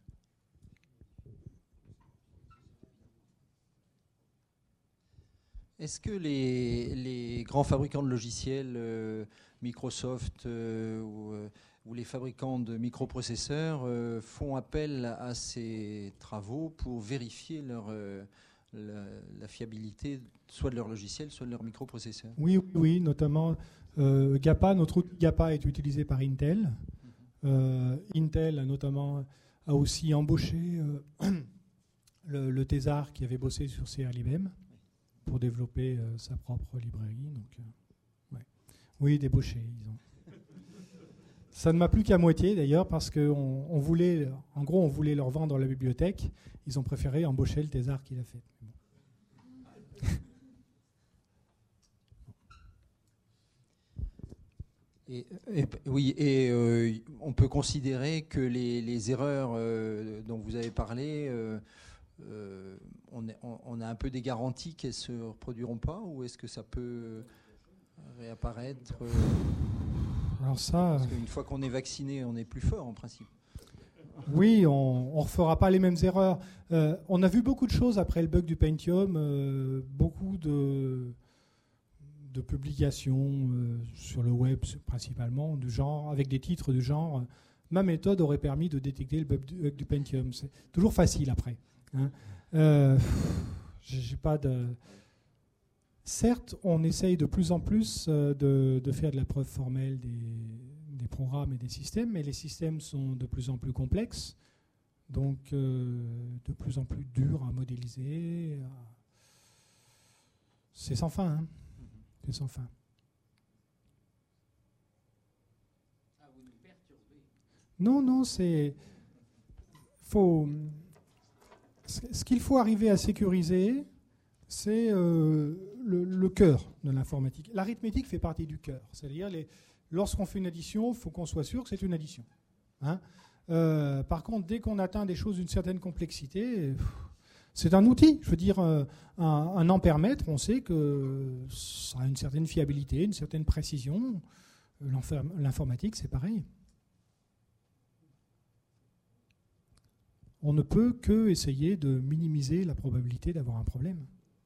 Est-ce que les grands fabricants de logiciels, Microsoft ou les fabricants de microprocesseurs font appel à ces travaux pour vérifier la fiabilité soit de leur logiciel, soit de leur microprocesseur? Oui, notamment GAPA, notre outil GAPA est utilisé par Intel. Intel a aussi embauché le thésard qui avait bossé sur CRLibM pour développer sa propre librairie. Donc, ouais. Oui, débauché, disons. Ça ne m'a plus qu'à moitié d'ailleurs parce qu'on voulait, en gros, on voulait leur vendre la bibliothèque. Ils ont préféré embaucher le thésard qu'il a fait. On peut considérer que les erreurs dont vous avez parlé, on a un peu des garanties qu'elles ne se reproduiront pas, ou est-ce que ça peut réapparaître Alors ça, parce qu'une fois qu'on est vacciné, on est plus fort en principe. Oui, on ne refera pas les mêmes erreurs. On a vu beaucoup de choses après le bug du Pentium, beaucoup de publications sur le web principalement, du genre, avec des titres du genre « Ma méthode aurait permis de détecter le bug du Pentium ». C'est toujours facile après. Hein. J'ai pas de... Certes, on essaye de plus en plus de faire de la preuve formelle des programmes et des systèmes, mais les systèmes sont de plus en plus complexes, donc de plus en plus durs à modéliser. C'est sans fin. Hein. C'est sans fin. Ah, vous nous perturbez. Non, c'est... Ce qu'il faut arriver à sécuriser, c'est le cœur de l'informatique. L'arithmétique fait partie du cœur. C'est-à-dire, lorsqu'on fait une addition, il faut qu'on soit sûr que c'est une addition. Hein. Par contre, dès qu'on atteint des choses d'une certaine complexité, c'est un outil. Je veux dire, un ampèremètre, on sait que ça a une certaine fiabilité, une certaine précision. L'informatique, c'est pareil. On ne peut que essayer de minimiser la probabilité d'avoir un problème.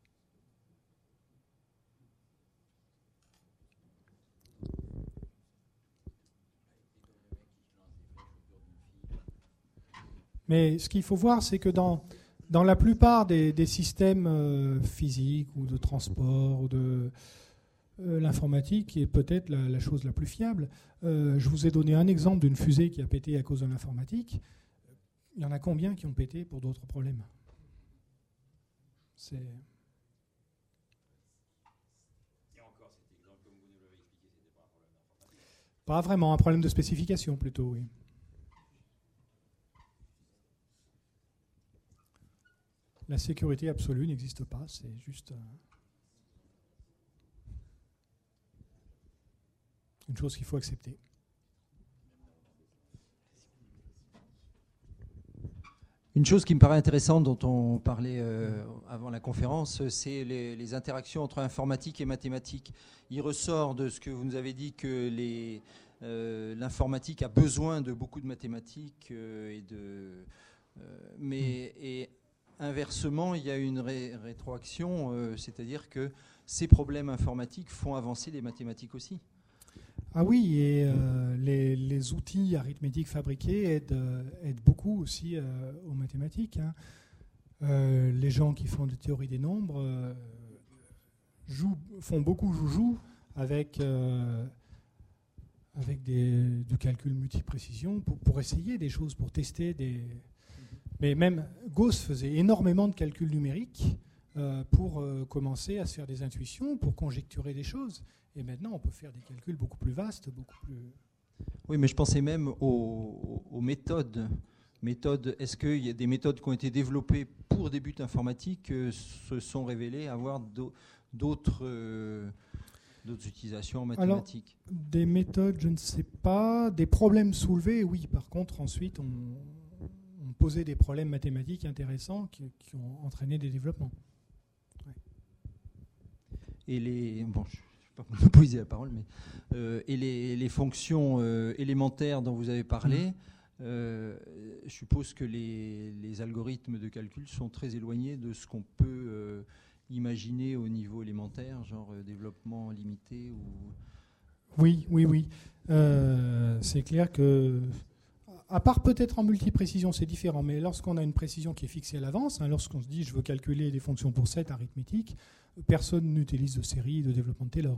Mais ce qu'il faut voir, c'est que dans la plupart des systèmes physiques ou de transport ou de l'informatique, qui est peut-être la chose la plus fiable, je vous ai donné un exemple d'une fusée qui a pété à cause de l'informatique. Il y en a combien qui ont pété pour d'autres problèmes? C'est... Et encore, cet exemple, comme vous nous l'avez expliqué, c'était pas un problème d'informatique. Pas vraiment, un problème de spécification plutôt, oui. La sécurité absolue n'existe pas, c'est juste une chose qu'il faut accepter. Une chose qui me paraît intéressante, dont on parlait avant la conférence, c'est les interactions entre informatique et mathématiques. Il ressort de ce que vous nous avez dit que l'informatique a besoin de beaucoup de mathématiques, et inversement, il y a une rétroaction, c'est-à-dire que ces problèmes informatiques font avancer les mathématiques aussi. Ah oui, et les outils arithmétiques fabriqués aident beaucoup aussi aux mathématiques. Hein. Les gens qui font de théorie des nombres font beaucoup joujou avec du calcul multiprécision pour essayer des choses, pour tester des... Mais même Gauss faisait énormément de calculs numériques pour commencer à se faire des intuitions, pour conjecturer des choses. Et maintenant, on peut faire des calculs beaucoup plus vastes, beaucoup plus... Oui, mais je pensais même aux méthodes méthodes, est-ce qu'il y a des méthodes qui ont été développées pour des buts informatiques se sont révélées avoir d'autres utilisations mathématiques? Alors, des méthodes, je ne sais pas. Des problèmes soulevés, oui. Par contre, ensuite, on posait des problèmes mathématiques intéressants qui ont entraîné des développements. Ouais. Et je ne vais pas monopoliser la parole, mais et les fonctions élémentaires dont vous avez parlé, je suppose que les algorithmes de calcul sont très éloignés de ce qu'on peut imaginer au niveau élémentaire, genre développement limité ou... Oui. C'est clair que, à part peut-être en multiprécision, c'est différent, mais lorsqu'on a une précision qui est fixée à l'avance, lorsqu'on se dit je veux calculer des fonctions pour cette arithmétique, personne n'utilise de série de développement de Taylor.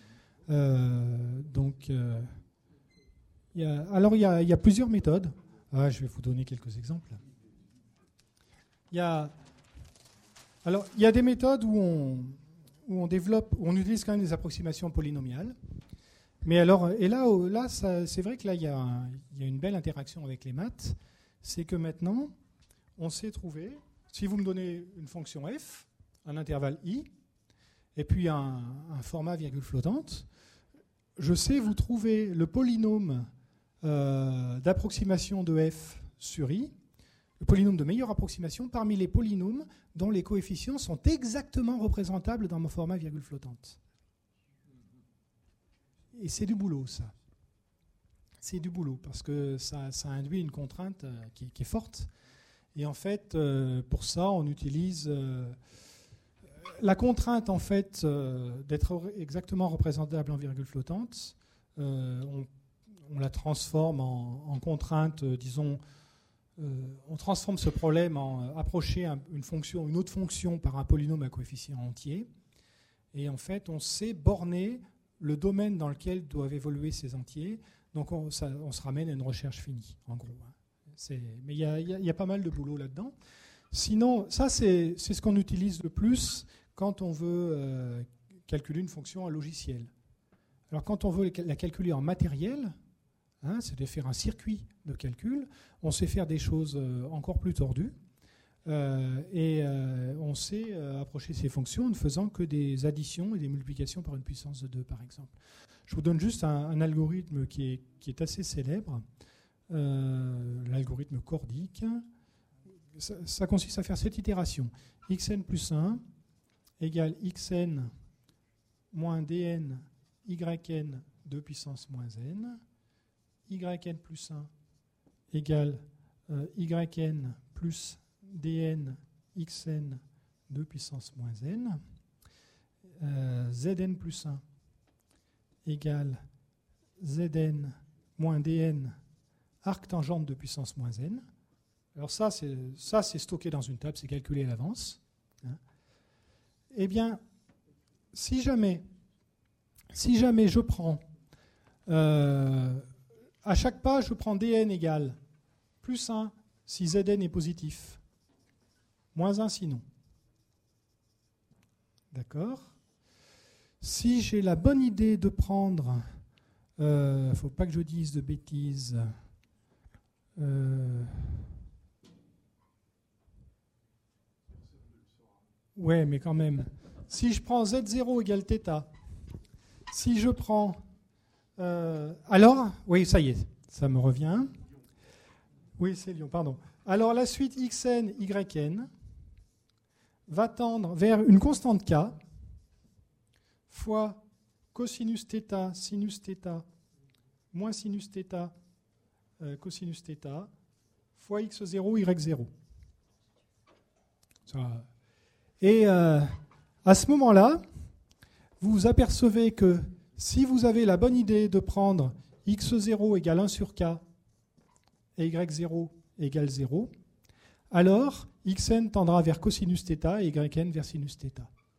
Il y a plusieurs méthodes. Je vais vous donner quelques exemples. Il y a des méthodes où on développe, où on utilise quand même des approximations polynomiales. Mais là, c'est vrai que là, il y a une belle interaction avec les maths. C'est que maintenant, on sait trouver, si vous me donnez une fonction f, un intervalle i, et puis un format virgule flottante, je sais vous trouver le polynôme d'approximation de f sur i, le polynôme de meilleure approximation parmi les polynômes dont les coefficients sont exactement représentables dans mon format virgule flottante. Et c'est du boulot, ça. C'est du boulot, parce que ça induit une contrainte qui est forte. Et en fait, pour ça, on utilise la contrainte en fait, d'être exactement représentable en virgule flottante. On la transforme en contrainte, disons, on transforme ce problème en approcher une autre fonction par un polynôme à coefficient entier. Et en fait, on sait borner le domaine dans lequel doivent évoluer ces entiers. Donc on se ramène à une recherche finie, en gros. Mais il y a pas mal de boulot là-dedans. Sinon, ça, c'est ce qu'on utilise le plus quand on veut calculer une fonction en logiciel. Alors quand on veut la calculer en matériel, c'est-à-dire faire un circuit de calcul, on sait faire des choses encore plus tordues. On sait approcher ces fonctions en ne faisant que des additions et des multiplications par une puissance de 2, par exemple. Je vous donne juste un algorithme qui est assez célèbre, l'algorithme cordique. Ça consiste à faire cette itération. Xn plus 1 égale Xn moins Dn Yn 2 puissance moins n. Yn plus 1 égale Yn plus Dn Xn 2 puissance moins n. Zn plus 1 égale Zn moins Dn arc tangente de puissance moins n. Alors ça, c'est stocké dans une table, c'est calculé à l'avance. Eh bien, si jamais je prends, à chaque pas, je prends Dn égale plus 1 si Zn est positif, moins 1 sinon. D'accord ? Si j'ai la bonne idée de prendre, il ne faut pas que je dise de bêtises, ouais, mais quand même. Si je prends Z0 égale θ, si je prends... alors, oui, ça y est, ça me revient. Oui, c'est Lyon, pardon. Alors, la suite Xn, Yn va tendre vers une constante K fois cosinus θ, sinus θ, moins sinus θ, cosinus θ, fois x0, y0. Ça. Et à ce moment-là, vous vous apercevez que si vous avez la bonne idée de prendre x0 égale 1 sur k et y0 égale 0, alors xn tendra vers cosinus θ et yn vers sinus θ.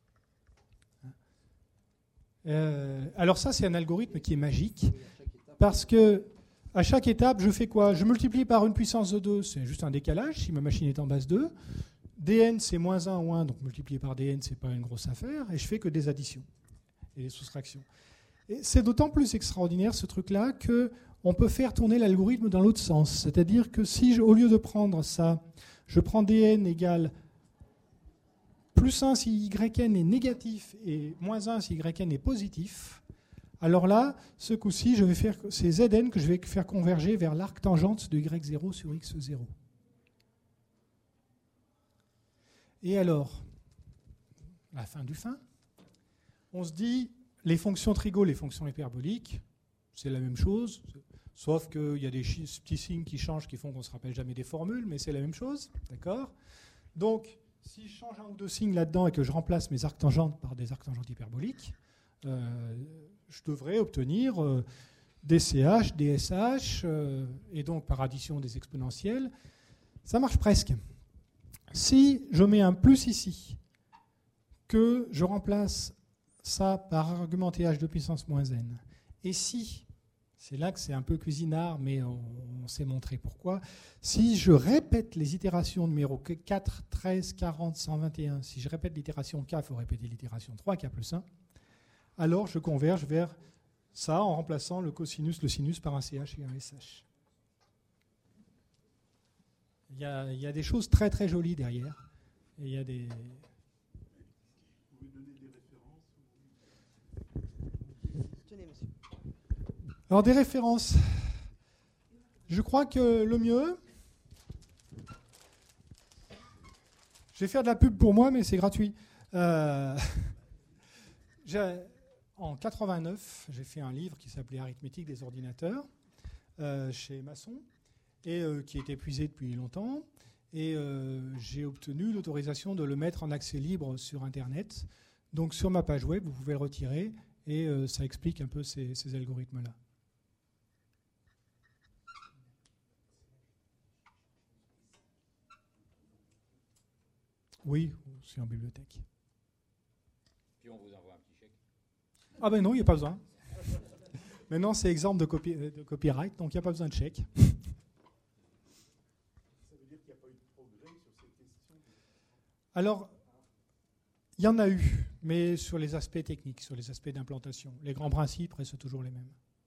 Alors ça, c'est un algorithme qui est magique, parce que à chaque étape, je fais quoi ? Je multiplie par une puissance de 2, c'est juste un décalage, si ma machine est en base 2. Dn, c'est moins 1 ou 1, donc multiplier par Dn, c'est pas une grosse affaire, et je fais que des additions et des soustractions. Et c'est d'autant plus extraordinaire, ce truc-là, que on peut faire tourner l'algorithme dans l'autre sens. C'est-à-dire que si, au lieu de prendre ça, je prends dn égale plus 1 si yn est négatif et moins 1 si yn est positif, alors là, ce coup-ci, c'est Zn que je vais faire converger vers l'arc tangente de y0 sur x0. Et alors, la fin du fin, on se dit, les fonctions trigo, les fonctions hyperboliques, c'est la même chose, sauf qu'il y a des petits signes qui changent qui font qu'on ne se rappelle jamais des formules, mais c'est la même chose, d'accord ? Donc, si je change un ou deux signes là-dedans et que je remplace mes arcs tangentes par des arcs tangentes hyperboliques, je devrais obtenir des CH, des SH, et donc par addition des exponentielles. Ça marche presque. Si je mets un plus ici, que je remplace ça par argument TH de puissance moins n, et si, c'est là que c'est un peu cuisinard, mais on s'est montré pourquoi, si je répète les itérations numéro 4, 13, 40, 121, si je répète l'itération K, il faut répéter l'itération 3, K plus 1, alors je converge vers ça en remplaçant le sinus par un CH et un SH. Il y a des choses très très jolies derrière. Et il y a des... Vous pouvez donner des références? Tenez, monsieur. Alors des références. Je crois que le mieux... Je vais faire de la pub pour moi, mais c'est gratuit. En 89, j'ai fait un livre qui s'appelait Arithmétique des ordinateurs chez Masson et qui est épuisé depuis longtemps. Et j'ai obtenu l'autorisation de le mettre en accès libre sur Internet. Donc sur ma page web, vous pouvez le retirer et ça explique un peu ces algorithmes-là. Oui, c'est en bibliothèque. Puis on vous envoie un petit chèque. Ah ben non, il n'y a pas besoin. Maintenant, c'est exemple de copyright, donc il n'y a pas besoin de chèque. Ça veut dire qu'il n'y a pas eu de progrès sur ces questions? Alors, il y en a eu, mais sur les aspects techniques, sur les aspects d'implantation. Les grands principes restent toujours les mêmes.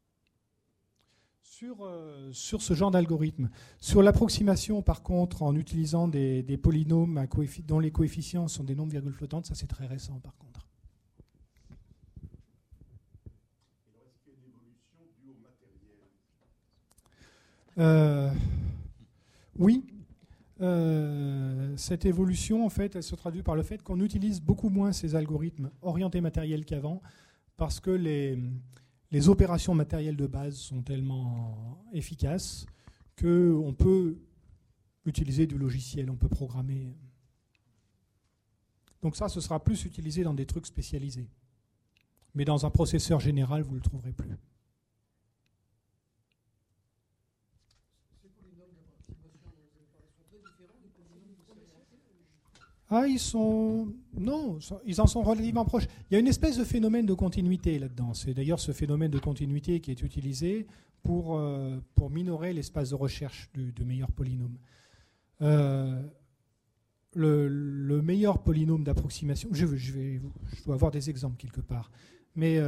Sur ce genre d'algorithme. Sur l'approximation, par contre, en utilisant des polynômes dont les coefficients sont des nombres virgules flottantes, ça c'est très récent par contre. Alors, est-ce qu'il y a une évolution due au matériel? Oui. Cette évolution, en fait, elle se traduit par le fait qu'on utilise beaucoup moins ces algorithmes orientés matériels qu'avant, parce que les opérations matérielles de base sont tellement efficaces qu'on peut utiliser du logiciel, on peut programmer. Donc ça, ce sera plus utilisé dans des trucs spécialisés. Mais dans un processeur général, vous ne le trouverez plus. Ah, ils en sont relativement proches. Il y a une espèce de phénomène de continuité là-dedans. C'est d'ailleurs ce phénomène de continuité qui est utilisé pour minorer l'espace de recherche de meilleurs polynômes. Le meilleur polynôme d'approximation, je dois avoir des exemples quelque part, mais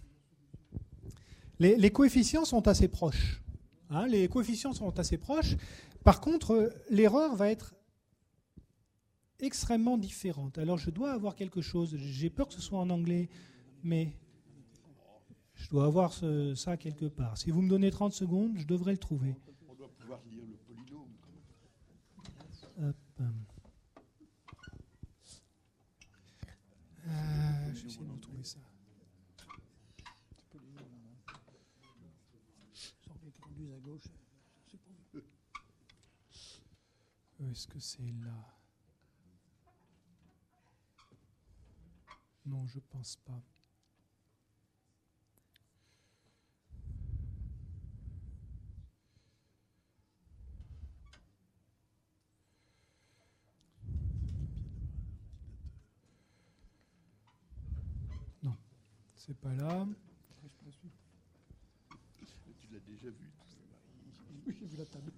les coefficients sont assez proches. Hein, les coefficients sont assez proches. Par contre, l'erreur va être extrêmement différente. Alors je dois avoir quelque chose, j'ai peur que ce soit en anglais, mais je dois avoir ça quelque part. Si vous me donnez 30 secondes, je devrais le trouver. On doit pouvoir lire le polynôme. Hop. Je vais essayer de vous trouver ça. Est-ce que c'est là? Non, je pense pas. Non, c'est pas là. Tu l'as déjà vu. Oui, j'ai vu la table.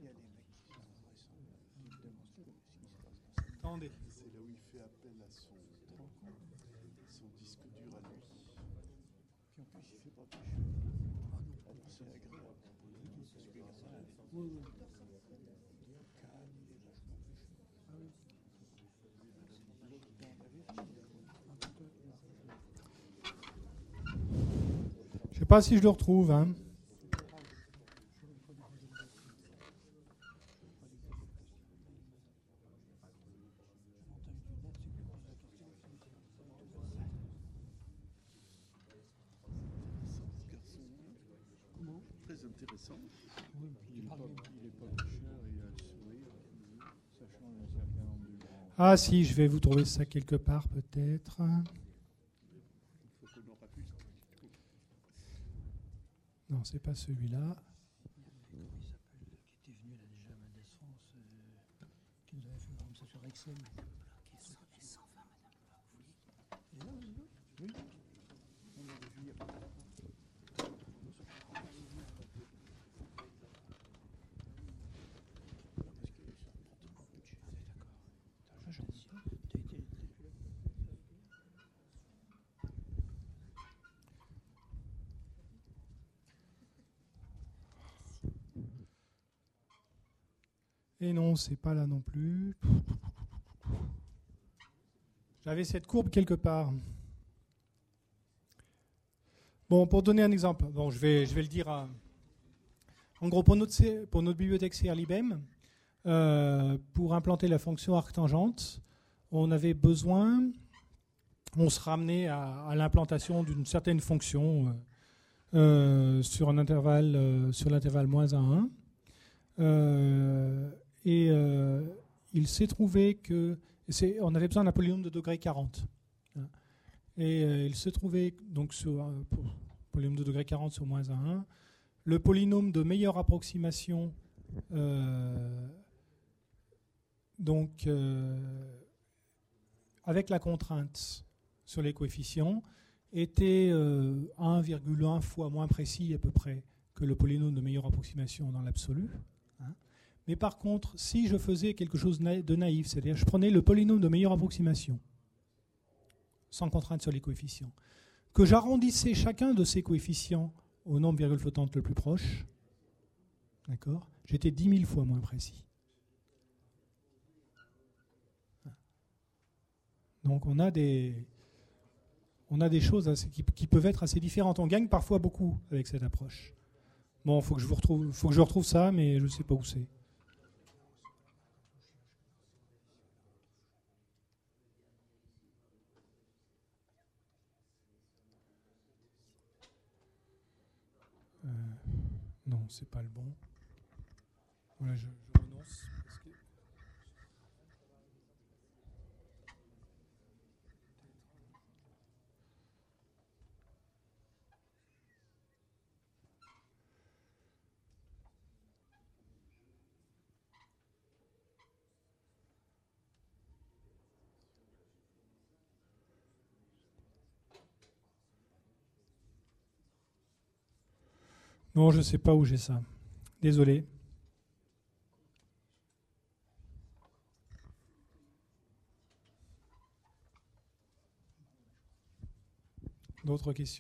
Attendez. C'est là où il fait appel à son son disque dur à lui. Puis en plus, il fait pas très chaud. Alors c'est agréable. Je sais pas si je le retrouve. Hein. Très intéressant. Il est pas plus cher et il a le sourire. Ça change un certain nombre de gens. Ah si, je vais vous trouver ça quelque part peut-être. Il faut qu'on aura plus. Non, c'est pas celui-là. Qui était venu là déjà à Mendes France, qui nous avait fait comme ça sur Excel. Et non, c'est pas là non plus. J'avais cette courbe quelque part. Bon, pour donner un exemple, bon, je vais le dire. En gros, pour notre bibliothèque CRLibem, pour implanter la fonction arctangente, on se ramenait à l'implantation d'une certaine fonction sur l'intervalle -1 à 1. Il s'est trouvé que on avait besoin d'un polynôme de degré 40. Et il se trouvait donc sur polynôme de degré 40 sur -1 à 1. Le polynôme de meilleure approximation avec la contrainte sur les coefficients était 1,1 fois moins précis à peu près que le polynôme de meilleure approximation dans l'absolu. Mais par contre, si je faisais quelque chose de naïf, c'est-à-dire je prenais le polynôme de meilleure approximation, sans contrainte sur les coefficients, que j'arrondissais chacun de ces coefficients au nombre virgule flottante le plus proche, d'accord, j'étais 10 000 fois moins précis. Donc on a des choses qui peuvent être assez différentes. On gagne parfois beaucoup avec cette approche. Bon, faut que je retrouve ça, mais je ne sais pas où c'est. Non, c'est pas le bon. Voilà, je renonce. Parce que... Non, je ne sais pas où j'ai ça. Désolé. D'autres questions ?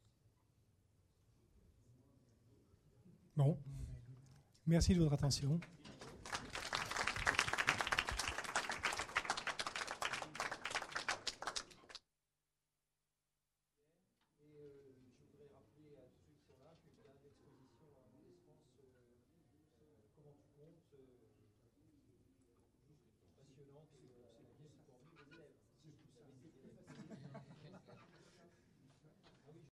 Bon. Merci de votre attention.